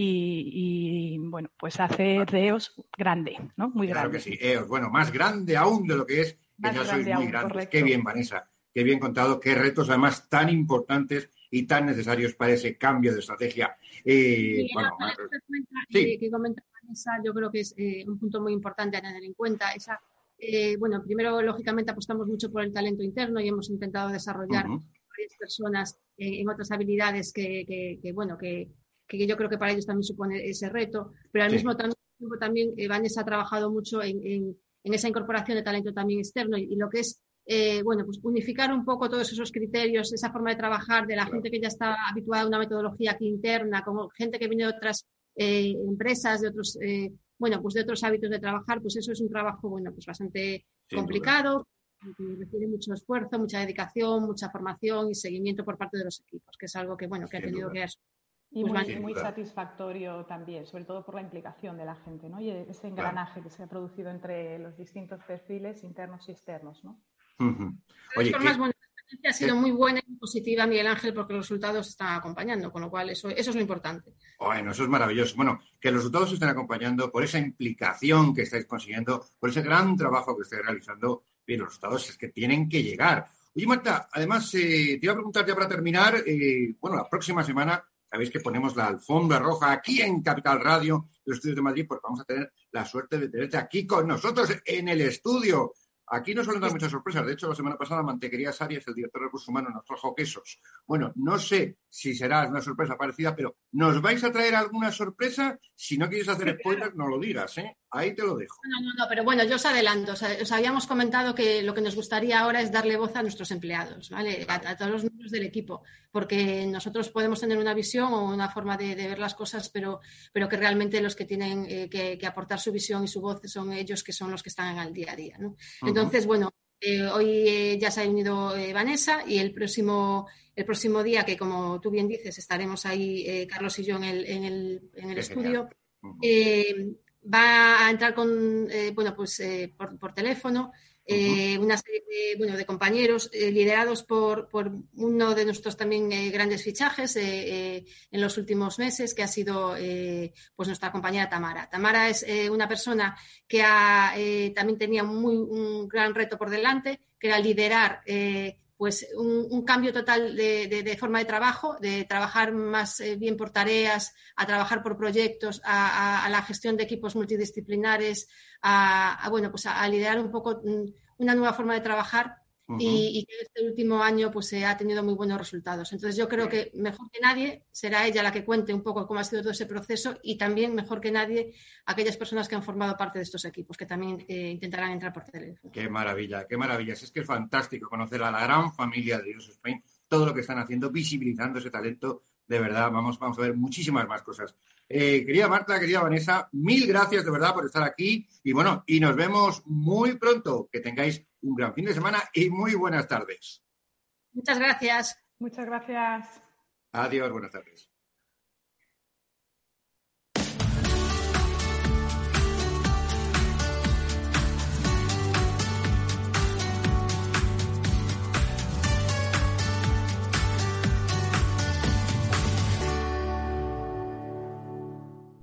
y, y bueno, pues hacer de E O S grande, ¿no? Muy
claro
grande.
Claro que sí, E O S, bueno, más grande aún de lo que es, que más ya sois muy aún, grandes. Correcto. Qué bien, Vanessa, qué bien contado, qué retos además tan importantes y tan necesarios para ese cambio de estrategia. Eh,
sí,
bueno,
la,
que,
cuenta, sí. eh, que comenta Vanessa, yo creo que es eh, un punto muy importante a tener en cuenta. Esa, eh, bueno, primero, lógicamente, apostamos mucho por el talento interno y hemos intentado desarrollar uh-huh. varias personas eh, en otras habilidades que, que, que bueno, que, que yo creo que para ellos también supone ese reto, pero al sí. mismo tiempo también eh, Vanessa ha trabajado mucho en, en, en esa incorporación de talento también externo y, y lo que es, eh, bueno, pues unificar un poco todos esos criterios, esa forma de trabajar de la claro. gente que ya está habituada a una metodología aquí interna, como gente que viene de otras eh, empresas, de otros, eh, bueno, pues de otros hábitos de trabajar, pues eso es un trabajo, bueno, pues bastante sí, complicado. Que requiere mucho esfuerzo, mucha dedicación, mucha formación y seguimiento por parte de los equipos, que es algo que, bueno, que ha tenido que hacer.
Y muy, pues, muy satisfactorio también, sobre todo por la implicación de la gente, ¿no? Y ese engranaje claro. que se ha producido entre los distintos perfiles internos y externos, ¿no?
Uh-huh. Oye,
formas, bueno, la experiencia ha sido muy buena y positiva, Miguel Ángel, porque los resultados están acompañando, con lo cual eso, eso es lo importante.
Bueno, eso es maravilloso. Bueno, que los resultados estén acompañando por esa implicación que estáis consiguiendo, por ese gran trabajo que estáis realizando. Bien, los resultados es que tienen que llegar. Oye, Marta, además, eh, te iba a preguntar ya para terminar, eh, bueno, la próxima semana, sabéis que ponemos la alfombra roja aquí en Capital Radio, los estudios de Madrid, porque vamos a tener la suerte de tenerte aquí con nosotros en el estudio. Aquí nos suelen dar muchas sorpresas. De hecho, la semana pasada Mantequería Arias, el director de Recursos Humanos, nos trajo quesos. Bueno, no sé si será una sorpresa parecida, pero ¿nos vais a traer alguna sorpresa? Si no quieres hacer spoilers, no lo digas, ¿eh? Ahí te lo dejo.
No, no, no, pero bueno, yo os adelanto. O sea, os habíamos comentado que lo que nos gustaría ahora es darle voz a nuestros empleados, ¿vale? A, a todos los miembros del equipo, porque nosotros podemos tener una visión o una forma de, de ver las cosas, pero, pero que realmente los que tienen eh, que, que aportar su visión y su voz son ellos, que son los que están al día a día, ¿no? Uh-huh. Entonces, bueno, eh, hoy eh, ya se ha unido eh, Vanessa y el próximo el próximo día, que como tú bien dices, estaremos ahí, eh, Carlos y yo, en el, en el, en el estudio, uh-huh. eh, va a entrar con, eh, bueno, pues eh, por, por teléfono, eh, uh-huh. una serie de, bueno, de compañeros eh, liderados por, por uno de nuestros también eh, grandes fichajes eh, eh, en los últimos meses, que ha sido eh, pues nuestra compañera Tamara. Tamara es eh, una persona que ha, eh, también tenía muy, un gran reto por delante, que era liderar eh, pues un, un cambio total de, de, de forma de trabajo, de trabajar más eh, bien por tareas, a trabajar por proyectos, a, a, a la gestión de equipos multidisciplinares, a, a bueno, pues a, a liderar un poco una nueva forma de trabajar. Uh-huh. y, y que este último año pues eh, ha tenido muy buenos resultados. Entonces yo creo que mejor que nadie será ella la que cuente un poco cómo ha sido todo ese proceso y también mejor que nadie aquellas personas que han formado parte de estos equipos, que también eh, intentarán entrar por teléfono.
Qué maravilla, qué maravilla. Es que es fantástico conocer a la gran familia de E O S Spain, todo lo que están haciendo, visibilizando ese talento. De verdad, vamos, vamos a ver muchísimas más cosas. Eh, querida Marta, querida Vanessa, mil gracias de verdad por estar aquí y bueno, y nos vemos muy pronto. Que tengáis un gran fin de semana y muy buenas tardes.
Muchas gracias.
Muchas gracias.
Adiós, buenas tardes.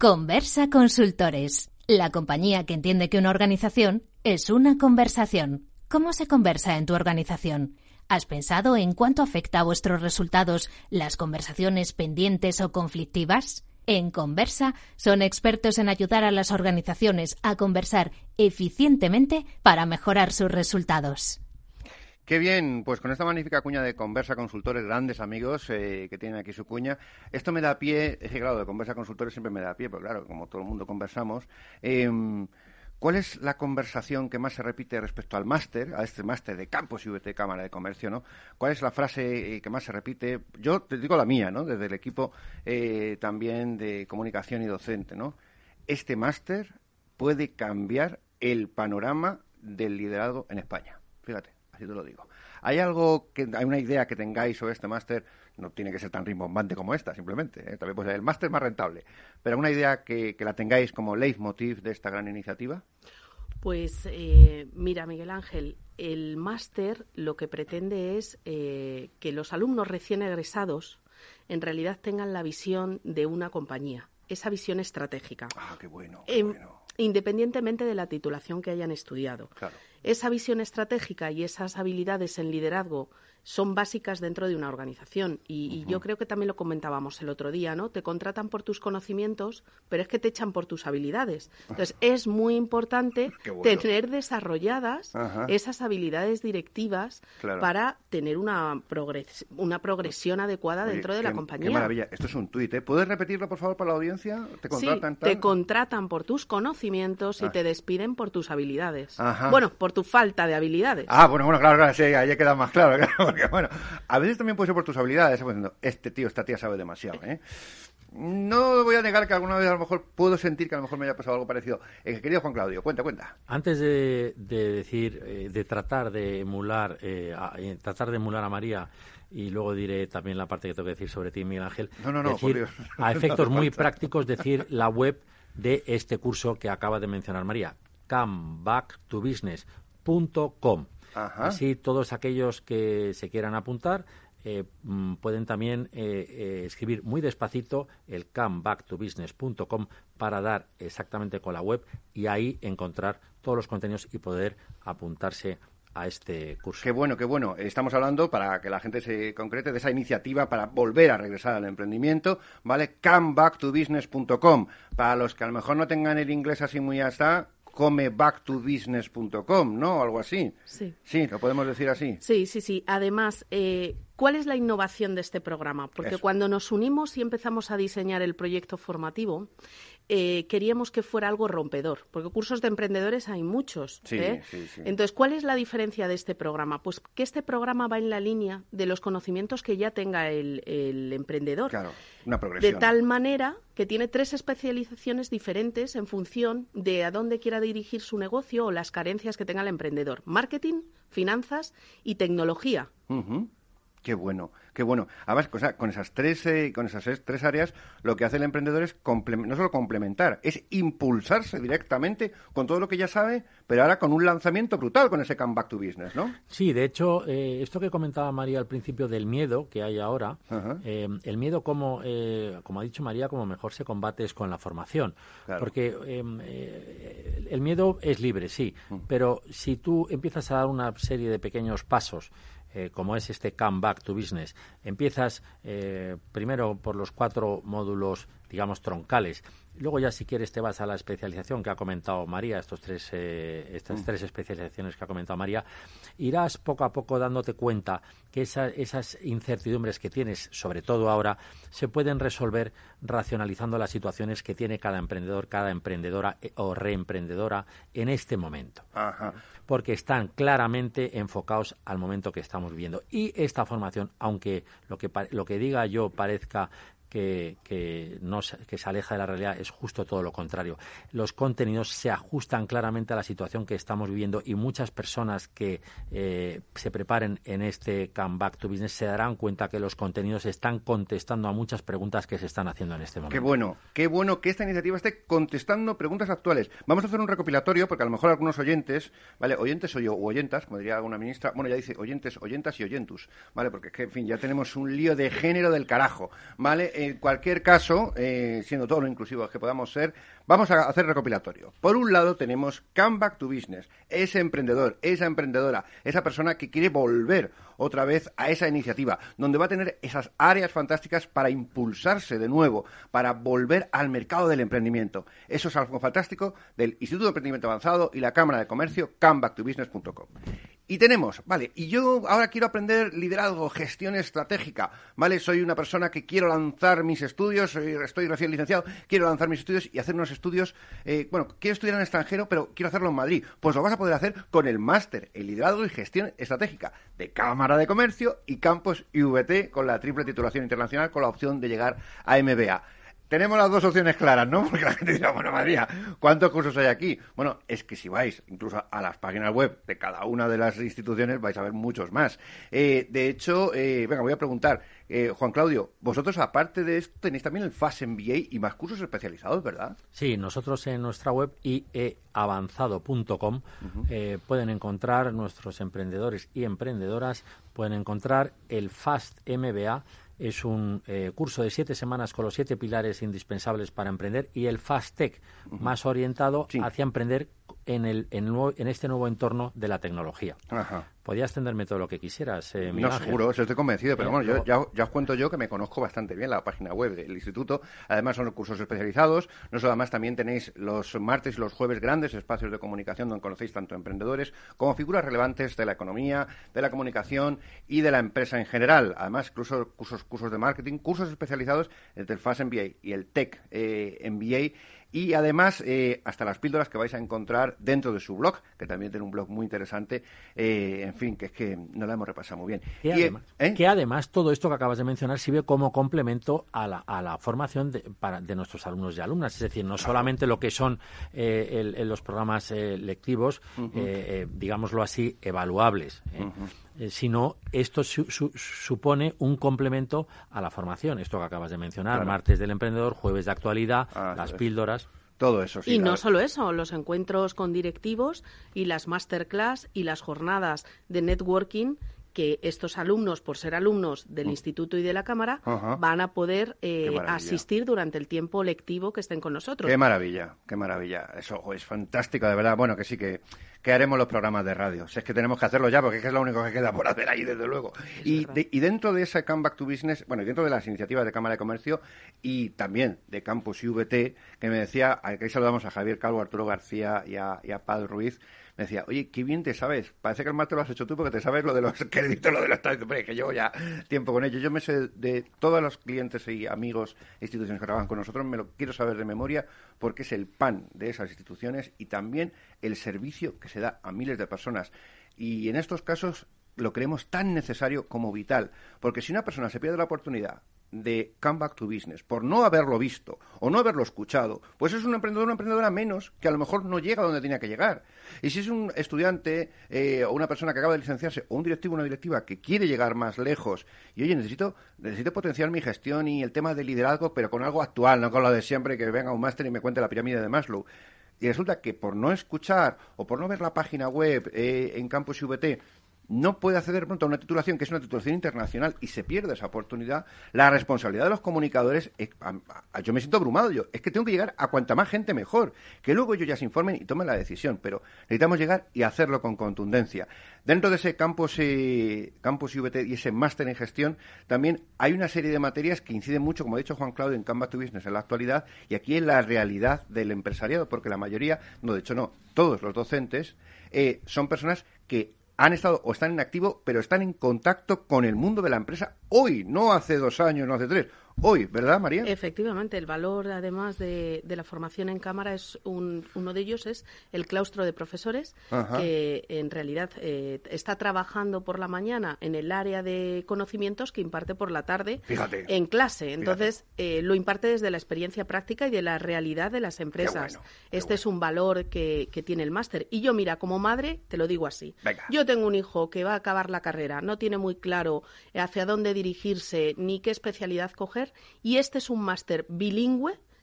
Conversa Consultores, la compañía que entiende que una organización es una conversación. ¿Cómo se conversa en tu organización? ¿Has pensado en cuánto afecta a vuestros resultados las conversaciones pendientes o conflictivas? En Conversa son expertos en ayudar a las organizaciones a conversar eficientemente para mejorar sus resultados.
Qué bien, pues con esta magnífica cuña de Conversa Consultores, grandes amigos eh, que tienen aquí su cuña, esto me da pie, es que claro, de Conversa Consultores siempre me da pie, porque claro, como todo el mundo conversamos, eh, ¿cuál es la conversación que más se repite respecto al máster, a este máster de Campos I V T Cámara de Comercio, ¿no? ¿Cuál es la frase que más se repite? Yo te digo la mía, ¿no? Desde el equipo eh, también de comunicación y docente, ¿no? Este máster puede cambiar el panorama del liderazgo en España. Fíjate. Así te lo digo. ¿Hay algo, que hay una idea que tengáis sobre este máster? No tiene que ser tan rimbombante como esta, simplemente. ¿eh? También puede ser el máster más rentable. Pero una idea que, que la tengáis como leitmotiv de esta gran iniciativa.
Pues eh, mira, Miguel Ángel, el máster lo que pretende es eh, que los alumnos recién egresados en realidad tengan la visión de una compañía, esa visión estratégica.
Ah, qué bueno, qué
eh,
bueno.
Independientemente de la titulación que hayan estudiado.
Claro.
Esa visión estratégica y esas habilidades en liderazgo son básicas dentro de una organización y, uh-huh. y yo creo que también lo comentábamos el otro día, ¿no? Te contratan por tus conocimientos, pero es que te echan por tus habilidades. Entonces, es muy importante bueno. tener desarrolladas uh-huh. esas habilidades directivas claro. para tener una, progres- una progresión adecuada Oye, dentro de
qué,
la compañía.
Qué maravilla. Esto es un tuit, ¿eh? ¿Puedes repetirlo, por favor, para la audiencia? ¿Te contratan
sí,
tal?
te contratan por tus conocimientos ah. y te despiden por tus habilidades.
Ajá.
Bueno, por tu falta de habilidades.
Ah, bueno, bueno, claro, claro, sí, ahí queda más claro, claro. Porque, bueno, a veces también puede ser por tus habilidades. Este tío, esta tía sabe demasiado, ¿eh? No voy a negar que alguna vez a lo mejor puedo sentir que a lo mejor me haya pasado algo parecido. Eh, querido Juan Claudio, cuenta, cuenta.
Antes de, de decir, eh, de tratar de emular, eh, a, eh, tratar de emular a María, y luego diré también la parte que tengo que decir sobre ti, Miguel Ángel.
No, no, no,
decir,
por Dios.
A efectos muy prácticos, decir la web de este curso que acaba de mencionar María, come back to business punto com.
Ajá.
Así todos aquellos que se quieran apuntar eh, m, pueden también eh, eh, escribir muy despacito el come back to business punto com para dar exactamente con la web y ahí encontrar todos los contenidos y poder apuntarse a este curso.
Qué bueno, qué bueno. Estamos hablando, para que la gente se concrete, de esa iniciativa para volver a regresar al emprendimiento, ¿vale? come back to business punto com. Para los que a lo mejor no tengan el inglés así muy hasta, come back to business punto com, ¿no? Algo así.
Sí.
Sí, lo podemos decir así.
Sí, sí, sí. Además, eh, ¿cuál es la innovación de este programa? Porque
Eso.
cuando nos unimos y empezamos a diseñar el proyecto formativo, eh, queríamos que fuera algo rompedor, porque cursos de emprendedores hay muchos.
Sí,
¿eh?
sí, sí.
Entonces, ¿cuál es la diferencia de este programa? Pues que este programa va en la línea de los conocimientos que ya tenga el, el emprendedor.
Claro, una progresión.
De tal manera que tiene tres especializaciones diferentes en función de a dónde quiera dirigir su negocio o las carencias que tenga el emprendedor. Marketing, finanzas y tecnología.
Uh-huh. Qué bueno, qué bueno. Además, o sea, con esas tres, eh, con esas tres áreas, lo que hace el emprendedor es comple- no solo complementar, es impulsarse directamente con todo lo que ya sabe, pero ahora con un lanzamiento brutal con ese come back to business, ¿no?
Sí, de hecho, eh, esto que comentaba María al principio del miedo que hay ahora,
uh-huh.
eh, el miedo, como, eh, como ha dicho María, como mejor se combate es con la formación.
Claro.
Porque eh, eh, el miedo es libre, sí, uh-huh. pero si tú empiezas a dar una serie de pequeños pasos, Eh, como es este Come Back to Business, empiezas eh, primero por los cuatro módulos, digamos, troncales. Luego ya, si quieres, te vas a la especialización que ha comentado María, estos tres, eh, estas mm. tres especializaciones que ha comentado María. Irás poco a poco dándote cuenta que esa, esas incertidumbres que tienes, sobre todo ahora, se pueden resolver racionalizando las situaciones que tiene cada emprendedor, cada emprendedora eh, o reemprendedora en este momento.
Ajá.
Porque están claramente enfocados al momento que estamos viviendo. Y esta formación, aunque lo que, lo que diga yo parezca que, que, no, que se aleja de la realidad, es justo todo lo contrario. Los contenidos se ajustan claramente a la situación que estamos viviendo y muchas personas que eh, se preparen en este Come Back to Business se darán cuenta que los contenidos están contestando a muchas preguntas que se están haciendo en este momento.
Qué bueno, qué bueno que esta iniciativa esté contestando preguntas actuales. Vamos a hacer un recopilatorio porque a lo mejor algunos oyentes, ¿vale? Oyentes o yo, o oyentas, como diría alguna ministra, bueno, ya dice oyentes, oyentas y oyentus, ¿vale? Porque es que, en fin, ya tenemos un lío de género del carajo, ¿vale? en cualquier caso, eh, siendo todo lo inclusivos que podamos ser, vamos a hacer recopilatorio. Por un lado tenemos Come Back to Business, ese emprendedor, esa emprendedora, esa persona que quiere volver otra vez a esa iniciativa, donde va a tener esas áreas fantásticas para impulsarse de nuevo, para volver al mercado del emprendimiento. Eso es algo fantástico del Instituto de Emprendimiento Avanzado y la Cámara de Comercio, come back to business punto com. Y tenemos, vale, y yo ahora quiero aprender liderazgo, gestión estratégica, ¿vale? Soy una persona que quiero lanzar mis estudios, soy, estoy recién licenciado, quiero lanzar mis estudios y hacer unos estudios, eh, bueno, quiero estudiar en el extranjero, pero quiero hacerlo en Madrid. Pues lo vas a poder hacer con el máster en liderazgo y gestión estratégica de Cámara de Comercio y Campus I V T con la triple titulación internacional con la opción de llegar a M B A. Tenemos las dos opciones claras, ¿no? Porque la gente dirá, bueno, María, ¿cuántos cursos hay aquí? Bueno, es que si vais incluso a las páginas web de cada una de las instituciones vais a ver muchos más. Eh, de hecho, eh, venga, voy a preguntar, eh, Juan Claudio, vosotros aparte de esto tenéis también el Fast M B A y más cursos especializados, ¿verdad?
Sí, nosotros en nuestra web i e avanzado punto com uh-huh. eh, pueden encontrar, nuestros emprendedores y emprendedoras pueden encontrar el Fast M B A. Es un eh, curso de siete semanas con los siete pilares indispensables para emprender y el Fast Tech, uh-huh. más orientado sí. hacia emprender en, el, en, nuevo, en este nuevo entorno de la tecnología. Ajá. Podías extenderme todo lo que quisieras, eh,
No, Ángel. Seguro, eso estoy convencido, pero eh, bueno, yo, ya, ya os cuento yo que me conozco bastante bien la página web del instituto. Además son cursos especializados. No solo además también tenéis los martes y los jueves grandes espacios de comunicación donde conocéis tanto emprendedores como figuras relevantes de la economía, de la comunicación y de la empresa en general. Además, incluso cursos, cursos de marketing, cursos especializados entre el Fast M B A y el Tech eh, M B A. Y además, eh, hasta las píldoras que vais a encontrar dentro de su blog, que también tiene un blog muy interesante, eh, en fin, que es que no la hemos repasado muy bien.
Que, y, además, ¿eh? que además todo esto que acabas de mencionar sirve como complemento a la, a la formación de, para, de nuestros alumnos y alumnas. Es decir, no solamente lo que son eh, el, el, los programas eh, lectivos, uh-huh. eh, eh, digámoslo así, evaluables, ¿eh? Uh-huh. Eh, sino esto su, su, supone un complemento a la formación. Esto que acabas de mencionar, claro. Martes del emprendedor, jueves de actualidad, ah, las píldoras.
Todo eso, sí.
Y
claro.
no solo eso, los encuentros con directivos y las masterclass y las jornadas de networking que estos alumnos, por ser alumnos del uh-huh. Instituto y de la Cámara, uh-huh. van a poder eh, asistir durante el tiempo lectivo que estén con nosotros.
Qué maravilla, qué maravilla. Eso oh, es fantástico, de verdad. Bueno, que sí que, que haremos los programas de radio. Si es que tenemos que hacerlo ya, porque es, que es lo único que queda por hacer ahí, desde luego. Y, de, y dentro de ese Come Back to Business, bueno, y dentro de las iniciativas de Cámara de Comercio y también de Campus I V T, que me decía, aquí saludamos a Javier Calvo, a Arturo García y a, y a Paz Ruiz, me decía, oye, qué bien te sabes, parece que el máster lo has hecho tú porque te sabes lo de los créditos, lo de los créditos, que llevo ya tiempo con ellos. Yo me sé de todos los clientes y amigos e instituciones que trabajan con nosotros, me lo quiero saber de memoria porque es el pan de esas instituciones y también el servicio que se da a miles de personas. Y en estos casos lo creemos tan necesario como vital, porque si una persona se pierde la oportunidad de Come Back to Business por no haberlo visto o no haberlo escuchado, pues es un emprendedor o una emprendedora menos que a lo mejor no llega donde tenía que llegar. Y si es un estudiante eh, o una persona que acaba de licenciarse o un directivo o una directiva que quiere llegar más lejos y oye, necesito necesito potenciar mi gestión y el tema de liderazgo, pero con algo actual, no con lo de siempre, que venga un máster y me cuente la pirámide de Maslow. Y resulta que por no escuchar o por no ver la página web eh, en Campus I V T no puede acceder pronto a una titulación que es una titulación internacional y se pierde esa oportunidad, la responsabilidad de los comunicadores, es, a, a, yo me siento abrumado, yo es que tengo que llegar a cuanta más gente mejor, que luego ellos ya se informen y tomen la decisión, pero necesitamos llegar y hacerlo con contundencia. Dentro de ese campus, eh, campus I V T y ese máster en gestión, también hay una serie de materias que inciden mucho, como ha dicho Juan Claudio, en Come Back to Business en la actualidad y aquí en la realidad del empresariado, porque la mayoría, no, de hecho no, todos los docentes eh, son personas que han estado o están en activo, pero están en contacto con el mundo de la empresa hoy, no hace dos años, no hace tres. Hoy, ¿verdad, María?
Efectivamente, el valor, además de, de la formación en cámara, es un, uno de ellos es el claustro de profesores, Ajá. que en realidad eh, está trabajando por la mañana en el área de conocimientos que imparte por la tarde Fíjate. en clase. Entonces, eh, lo imparte desde la experiencia práctica y de la realidad de las empresas. Qué bueno, qué este bueno. es un valor que, que tiene el máster. Y yo, mira, como madre, te lo digo así. Venga. Yo tengo un hijo que va a acabar la carrera, no tiene muy claro hacia dónde dirigirse ni qué especialidad coger, y este es un máster bilingüe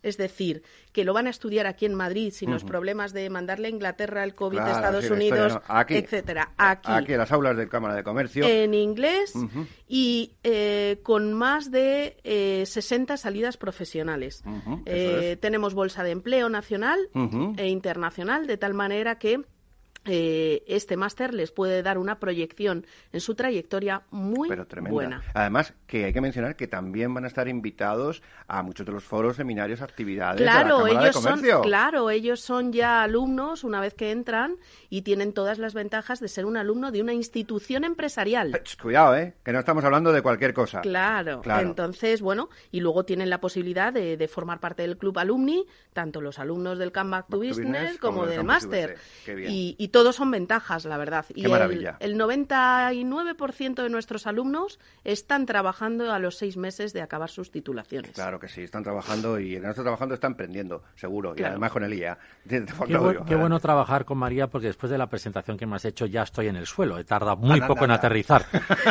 Es decir, que lo van a estudiar aquí en Madrid sin uh-huh. los problemas de mandarle a Inglaterra el COVID, claro, Estados sí, Unidos, no. aquí, etcétera. Aquí.
Aquí en las aulas de Cámara de Comercio.
En inglés uh-huh. y eh, con más de eh, sesenta salidas profesionales. Uh-huh. Eh, es. Tenemos bolsa de empleo nacional uh-huh. e internacional, de tal manera que Eh, este máster les puede dar una proyección en su trayectoria muy
Pero tremenda.
buena.
Además, que hay que mencionar que también van a estar invitados a muchos de los foros, seminarios, actividades
claro,
de la Cámara
ellos
de Comercio.
Son, claro, ellos son ya alumnos una vez que entran y tienen todas las ventajas de ser un alumno de una institución empresarial.
Ech, cuidado, ¿eh? Que no estamos hablando de cualquier cosa.
Claro, claro. Entonces, bueno, y luego tienen la posibilidad de, de formar parte del club alumni, tanto los alumnos del Come Back to Business, Business como, como del máster. Y, y todos son ventajas, la verdad.
Qué
y
maravilla.
El, el noventa y nueve por ciento de nuestros alumnos están trabajando a los seis meses de acabar sus titulaciones.
Claro que sí, están trabajando y el que no está trabajando está emprendiendo, seguro. Claro. Y además con el I A.
Qué, bu- qué bueno trabajar con María, porque después de la presentación que me has hecho ya estoy en el suelo. He tardado muy anda, poco anda. en aterrizar.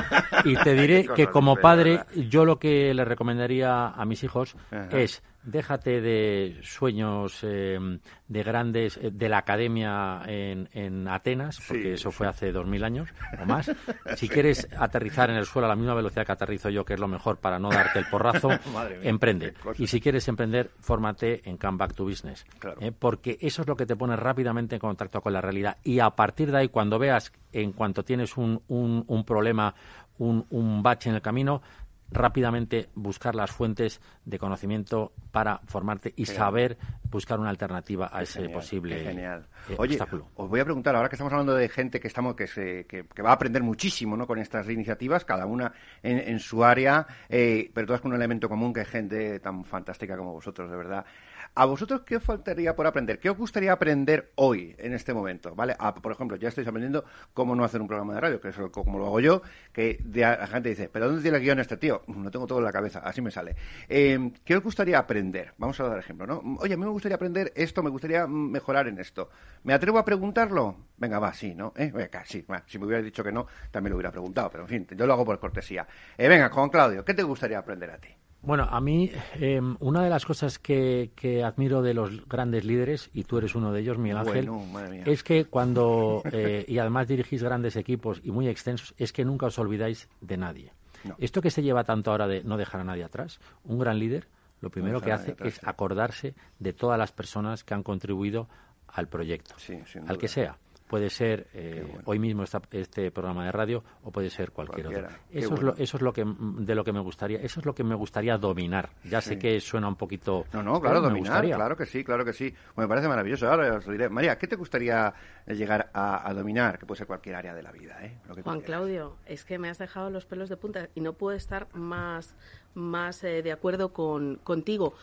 Y te diré que como padre, yo lo que le recomendaría a mis hijos Ajá. es... Déjate de sueños eh, de grandes, eh, de la academia en, en Atenas, porque sí, eso fue hace dos mil años o más. Si sí. quieres aterrizar en el suelo a la misma velocidad que aterrizo yo, que es lo mejor para no darte el porrazo, emprende. Y si quieres emprender, fórmate en Come Back to Business. Claro. Eh, porque eso es lo que te pone rápidamente en contacto con la realidad. Y a partir de ahí, cuando veas, en cuanto tienes un, un, un problema, un, un bache en el camino, rápidamente buscar las fuentes de conocimiento para formarte y genial. saber buscar una alternativa a qué ese genial, posible
genial.
Eh,
Oye,
obstáculo.
Os voy a preguntar, ahora que estamos hablando de gente que estamos que se que, que va a aprender muchísimo, ¿no?, con estas iniciativas, cada una en, en su área, eh, pero todas con un elemento común, que es gente tan fantástica como vosotros, de verdad. ¿A vosotros qué os faltaría por aprender? ¿Qué os gustaría aprender hoy, en este momento? ¿Vale? Ah, por ejemplo, ya estáis aprendiendo cómo no hacer un programa de radio, que es como lo hago yo, que de, la gente dice, ¿pero dónde tiene el guión este tío? No tengo todo en la cabeza, así me sale. Eh, ¿Qué os gustaría aprender? Vamos a dar ejemplo, ¿no? Oye, a mí me gustaría aprender esto, me gustaría mejorar en esto. ¿Me atrevo a preguntarlo? Venga, va, sí, ¿no? ¿Eh? Venga, sí, va. Si me hubieras dicho que no, también lo hubiera preguntado, pero en fin, yo lo hago por cortesía. Eh, venga, Juan Claudio, ¿qué te gustaría aprender a ti?
Bueno, a mí eh, una de las cosas que, que admiro de los grandes líderes, y tú eres uno de ellos, Miguel Ángel,
bueno, madre mía.
es que cuando, eh, y además dirigís grandes equipos y muy extensos, es que nunca os olvidáis de nadie. No. Esto que se lleva tanto ahora de no dejar a nadie atrás, un gran líder lo primero no que hace atrás, es sí. acordarse de todas las personas que han contribuido al proyecto,
sí,
al que sea. Puede ser eh, bueno. hoy mismo esta, este programa de radio o puede ser cualquier Cualquiera. otro. Eso bueno. es lo, eso es lo que de lo que me gustaría, eso es lo que me gustaría dominar. Ya sí. sé que suena un poquito.
No, no, claro, dominar, claro que sí, claro que sí. Bueno, me parece maravilloso. Ahora os diré, María, ¿qué te gustaría llegar a, a dominar? Que puede ser cualquier área de la vida, ¿eh? Lo que
Juan Claudio, es que me has dejado los pelos de punta y no puedo estar más, más eh, de acuerdo con contigo.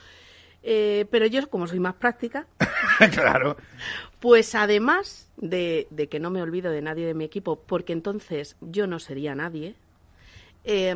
Eh, pero yo, como soy más práctica,
claro,
pues además de, de que no me olvido de nadie de mi equipo, porque entonces yo no sería nadie, eh,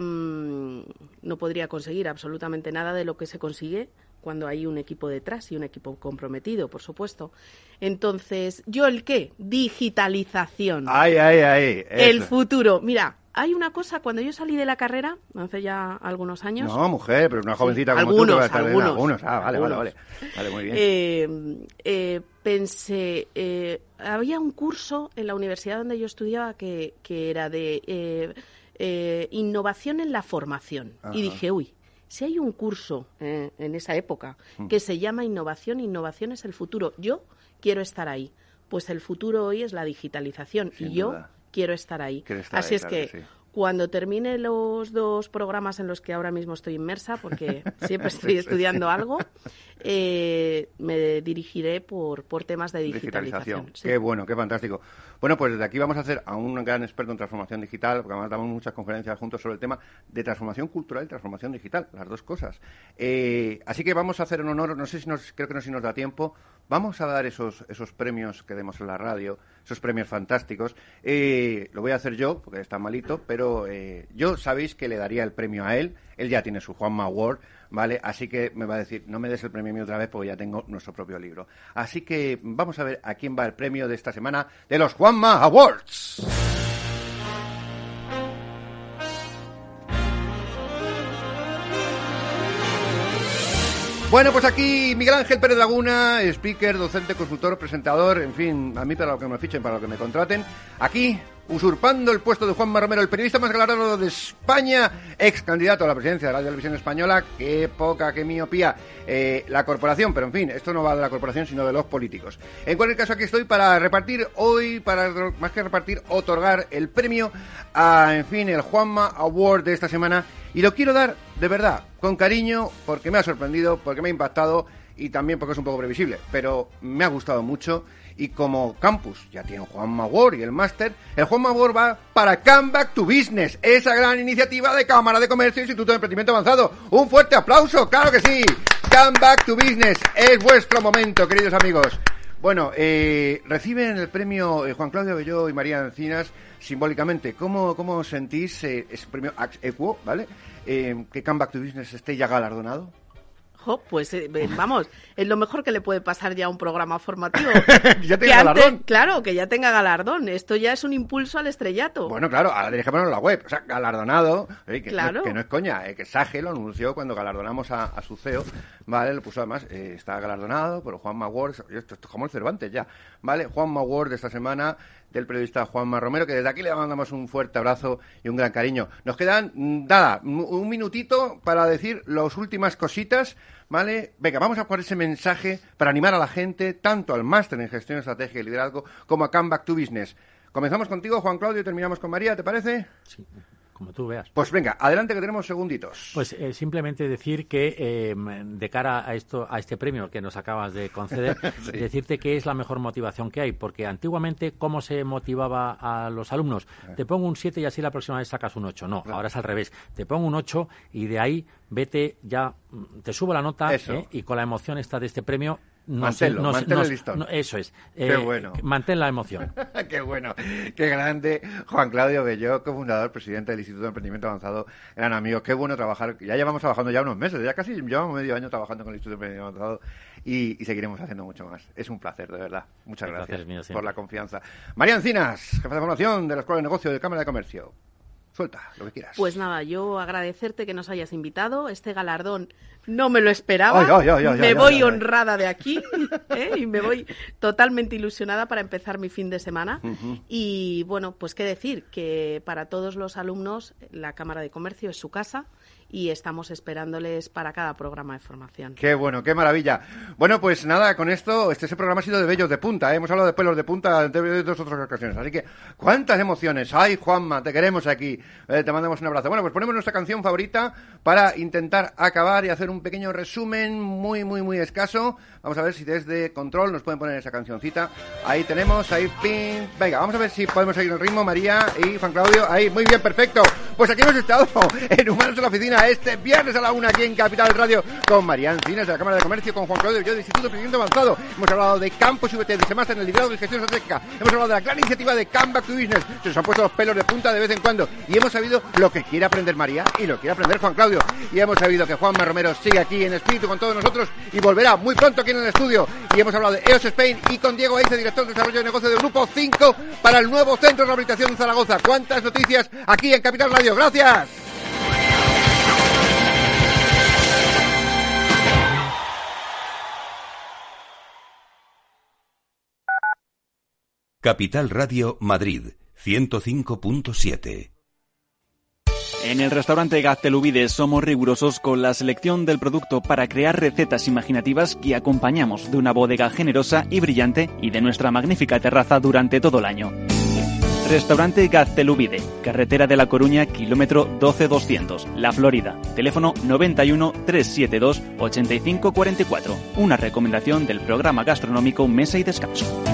no podría conseguir absolutamente nada de lo que se consigue cuando hay un equipo detrás y un equipo comprometido, por supuesto. Entonces, ¿yo el qué? Digitalización.
Ay, ay, ay.
El eso. Futuro. Mira, hay una cosa, cuando yo salí de la carrera, hace ya algunos años...
No, mujer, pero una jovencita sí, como
algunos,
tú que va a estar
algunos,
en algunos. Ah, vale,
algunos.
vale, vale. Vale, muy bien.
Eh, eh, pensé, eh, había un curso en la universidad donde yo estudiaba que, que era de eh, eh, innovación en la formación. Ajá. Y dije, uy, si hay un curso eh, en esa época que se llama Innovación, Innovación es el futuro, yo quiero estar ahí. Pues el futuro hoy es la digitalización. Sin y yo... duda. Quiero estar ahí.
Estar
Así
ahí,
es
claro
que,
que sí.
Cuando termine los dos programas en los que ahora mismo estoy inmersa, porque siempre estoy estudiando algo, eh, me dirigiré por, por temas de digitalización.
digitalización.
Sí.
Qué bueno, qué fantástico. Bueno, pues desde aquí vamos a hacer a un gran experto en transformación digital, porque además damos muchas conferencias juntos sobre el tema de transformación cultural y transformación digital, las dos cosas. Eh, así que vamos a hacer un honor, no sé si nos, creo que no sé si nos da tiempo, vamos a dar esos, esos premios que demos en la radio, esos premios fantásticos. Eh, lo voy a hacer yo, porque está malito, pero eh, yo sabéis que le daría el premio a él. Él ya tiene su Juanma Award, ¿vale? Así que me va a decir, no me des el premio a mí otra vez porque ya tengo nuestro propio libro. Así que vamos a ver a quién va el premio de esta semana de los Juanma Awards. Bueno, pues aquí Miguel Ángel Pérez Laguna, speaker, docente, consultor, presentador, en fin, a mí para lo que me fichen, para lo que me contraten. Aquí, usurpando el puesto de Juanma Romero, el periodista más galardonado de España, ex candidato a la presidencia de la televisión española. Qué poca, qué miopía eh, la corporación, pero en fin, esto no va de la corporación, sino de los políticos. En cualquier caso, aquí estoy para repartir hoy, para más que repartir, otorgar el premio a, en fin, el Juanma Award de esta semana. Y lo quiero dar, de verdad, con cariño, porque me ha sorprendido, porque me ha impactado y también porque es un poco previsible, pero me ha gustado mucho. Y como campus ya tiene un Juanma Award y el máster, el Juanma Award va para Come Back to Business, esa gran iniciativa de Cámara de Comercio e Instituto de Emprendimiento Avanzado. Un fuerte aplauso, claro que sí. Come Back to Business, es vuestro momento, queridos amigos. Bueno, eh, reciben el premio eh, Juan Claudio Abelló y María Encinas simbólicamente. ¿Cómo, cómo sentís eh, ese premio Ax Equo, ¿vale? Eh, que Come Back to Business esté ya galardonado.
Jo, pues eh, vamos, es lo mejor que le puede pasar ya a un programa formativo.
Ya tenga galardón.
Antes, claro, que ya tenga galardón. Esto ya es un impulso al estrellato.
Bueno, claro, ahora tenéis que ponerlo en la web. O sea, galardonado, eh, que,
claro.
no, que no es coña, eh, que Sage lo anunció cuando galardonamos a, a su C E O, ¿vale? Lo puso además, eh, está galardonado por Juanma Award, esto, esto es como el Cervantes ya, ¿vale? Juanma Award de esta semana, del periodista Juanma Romero, que desde aquí le mandamos un fuerte abrazo y un gran cariño. Nos quedan, nada, un minutito para decir las últimas cositas, ¿vale? Venga, vamos a poner ese mensaje para animar a la gente, tanto al máster en gestión, estrategia y liderazgo, como a Come Back to Business. Comenzamos contigo, Juan Claudio, y terminamos con María, ¿te parece?
Sí, como tú veas.
Pues venga, adelante que tenemos segunditos.
Pues eh, simplemente decir que eh, de cara a esto, a este premio que nos acabas de conceder, sí. Decirte que es la mejor motivación que hay, porque antiguamente, ¿cómo se motivaba a los alumnos? Te pongo un siete y así la próxima vez sacas un ocho. No, ahora es al revés. Te pongo un ocho y de ahí vete ya, te subo la nota ¿eh? Y con la emoción esta de este premio. No
manténlo,
sé, no,
mantén
no,
el listón.
No, eso es.
Qué
eh,
bueno.
Mantén la emoción.
Qué bueno, qué grande. Juan Claudio Abelló, cofundador, presidente del Instituto de Emprendimiento Avanzado, gran amigo. Qué bueno trabajar. Ya llevamos trabajando ya unos meses, ya casi llevamos medio año trabajando con el Instituto de Emprendimiento Avanzado y, y seguiremos haciendo mucho más. Es un placer, de verdad. Muchas
el
gracias
mío,
por la confianza. María Encinas, jefa de formación de la Escuela de Negocio de Cámara de Comercio. Suelta, lo que quieras.
Pues nada, yo agradecerte que nos hayas invitado. Este galardón no me lo esperaba.
Ay, ay, ay, ay,
me
ay,
voy
ay, ay.
honrada de aquí ¿eh? Y me voy totalmente ilusionada para empezar mi fin de semana.
Uh-huh.
Y bueno, pues qué decir, que para todos los alumnos la Cámara de Comercio es su casa y estamos esperándoles para cada programa de formación.
Qué bueno, qué maravilla. Bueno, pues nada, con esto, este ese programa ha sido de vellos de punta, ¿eh? Hemos hablado de pelos de punta de dos otras ocasiones, así que cuántas emociones. Ay, Juanma, te queremos aquí, eh, te mandamos un abrazo. Bueno, pues ponemos nuestra canción favorita para intentar acabar y hacer un pequeño resumen muy, muy, muy escaso. Vamos a ver si desde control nos pueden poner esa cancioncita. Ahí tenemos, ahí, pin. Venga, vamos a ver si podemos seguir el ritmo, María y Juan Claudio. Ahí, muy bien, perfecto. Pues aquí hemos estado en Humanos de la Oficina este viernes a la una aquí en Capital Radio con María Encinas de la Cámara de Comercio, con Juan Claudio y yo del Instituto de Emprendimiento Avanzado. Hemos hablado de Campus V T, de Semestre en el liderazgo y gestión estratégica. Hemos hablado de la gran iniciativa de Come Back to Business. Se nos han puesto los pelos de punta de vez en cuando y hemos sabido lo que quiere aprender María y lo que quiere aprender Juan Claudio. Y hemos sabido que Juanma Romero sigue aquí en espíritu con todos nosotros y volverá muy pronto aquí en el estudio. Y hemos hablado de E O S Spain y con Diego Eice, director de desarrollo de negocio del Grupo cinco para el nuevo Centro de Rehabilitación en Zaragoza. ¿Cuántas noticias aquí en Capital Radio? ¡Gracias!
Capital Radio Madrid, ciento cinco punto siete.
En el restaurante Gaztelubides somos rigurosos con la selección del producto para crear recetas imaginativas que acompañamos de una bodega generosa y brillante y de nuestra magnífica terraza durante todo el año. Restaurante Gaztelubide, carretera de La Coruña, kilómetro doce doscientos, La Florida. Teléfono noventa y uno, trescientos setenta y dos, ochenta y cinco cuarenta y cuatro. Una recomendación del programa gastronómico Mesa y Descanso.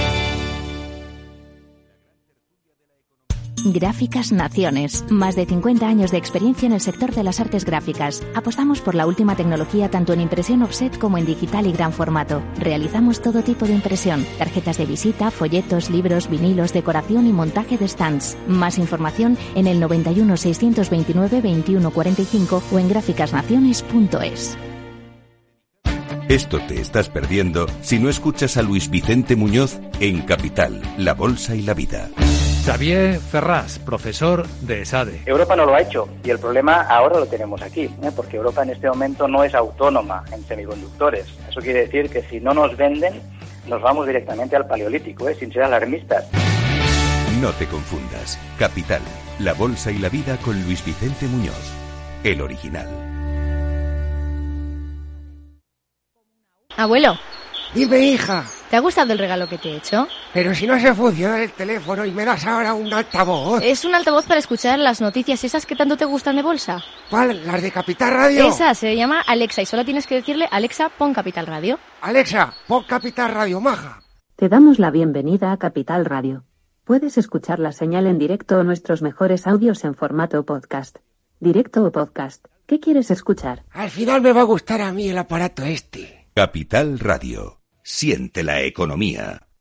Gráficas Naciones. Más de cincuenta años de experiencia en el sector de las artes gráficas. Apostamos por la última tecnología tanto en impresión offset como en digital y gran formato. Realizamos todo tipo de impresión. Tarjetas de visita, folletos, libros, vinilos, decoración y montaje de stands. Más información en el noventa y uno, seiscientos veintinueve, veintiuno cuarenta y cinco o en gráficas naciones punto es.
Esto te estás perdiendo si no escuchas a Luis Vicente Muñoz en Capital, La Bolsa y la Vida.
Xavier Ferrás, profesor de ESADE.
Europa no lo ha hecho y el problema ahora lo tenemos aquí, ¿eh? Porque Europa en este momento no es autónoma en semiconductores. Eso quiere decir que si no nos venden, nos vamos directamente al paleolítico, ¿eh? Sin ser alarmistas.
No te confundas. Capital, la bolsa y la vida con Luis Vicente Muñoz, el original.
Abuelo.
Dime, hija.
¿Te ha gustado el regalo que te he hecho?
Pero si no se funciona el teléfono y me das ahora un altavoz.
Es un altavoz para escuchar las noticias esas que tanto te gustan de bolsa.
¿Cuál? ¿Las de Capital Radio?
Esa se llama Alexa y solo tienes que decirle: Alexa, pon Capital Radio.
Alexa, pon Capital Radio, maja.
Te damos la bienvenida a Capital Radio. Puedes escuchar la señal en directo o nuestros mejores audios en formato podcast. Directo o podcast. ¿Qué quieres escuchar?
Al final me va a gustar a mí el aparato este.
Capital Radio. Siente la economía.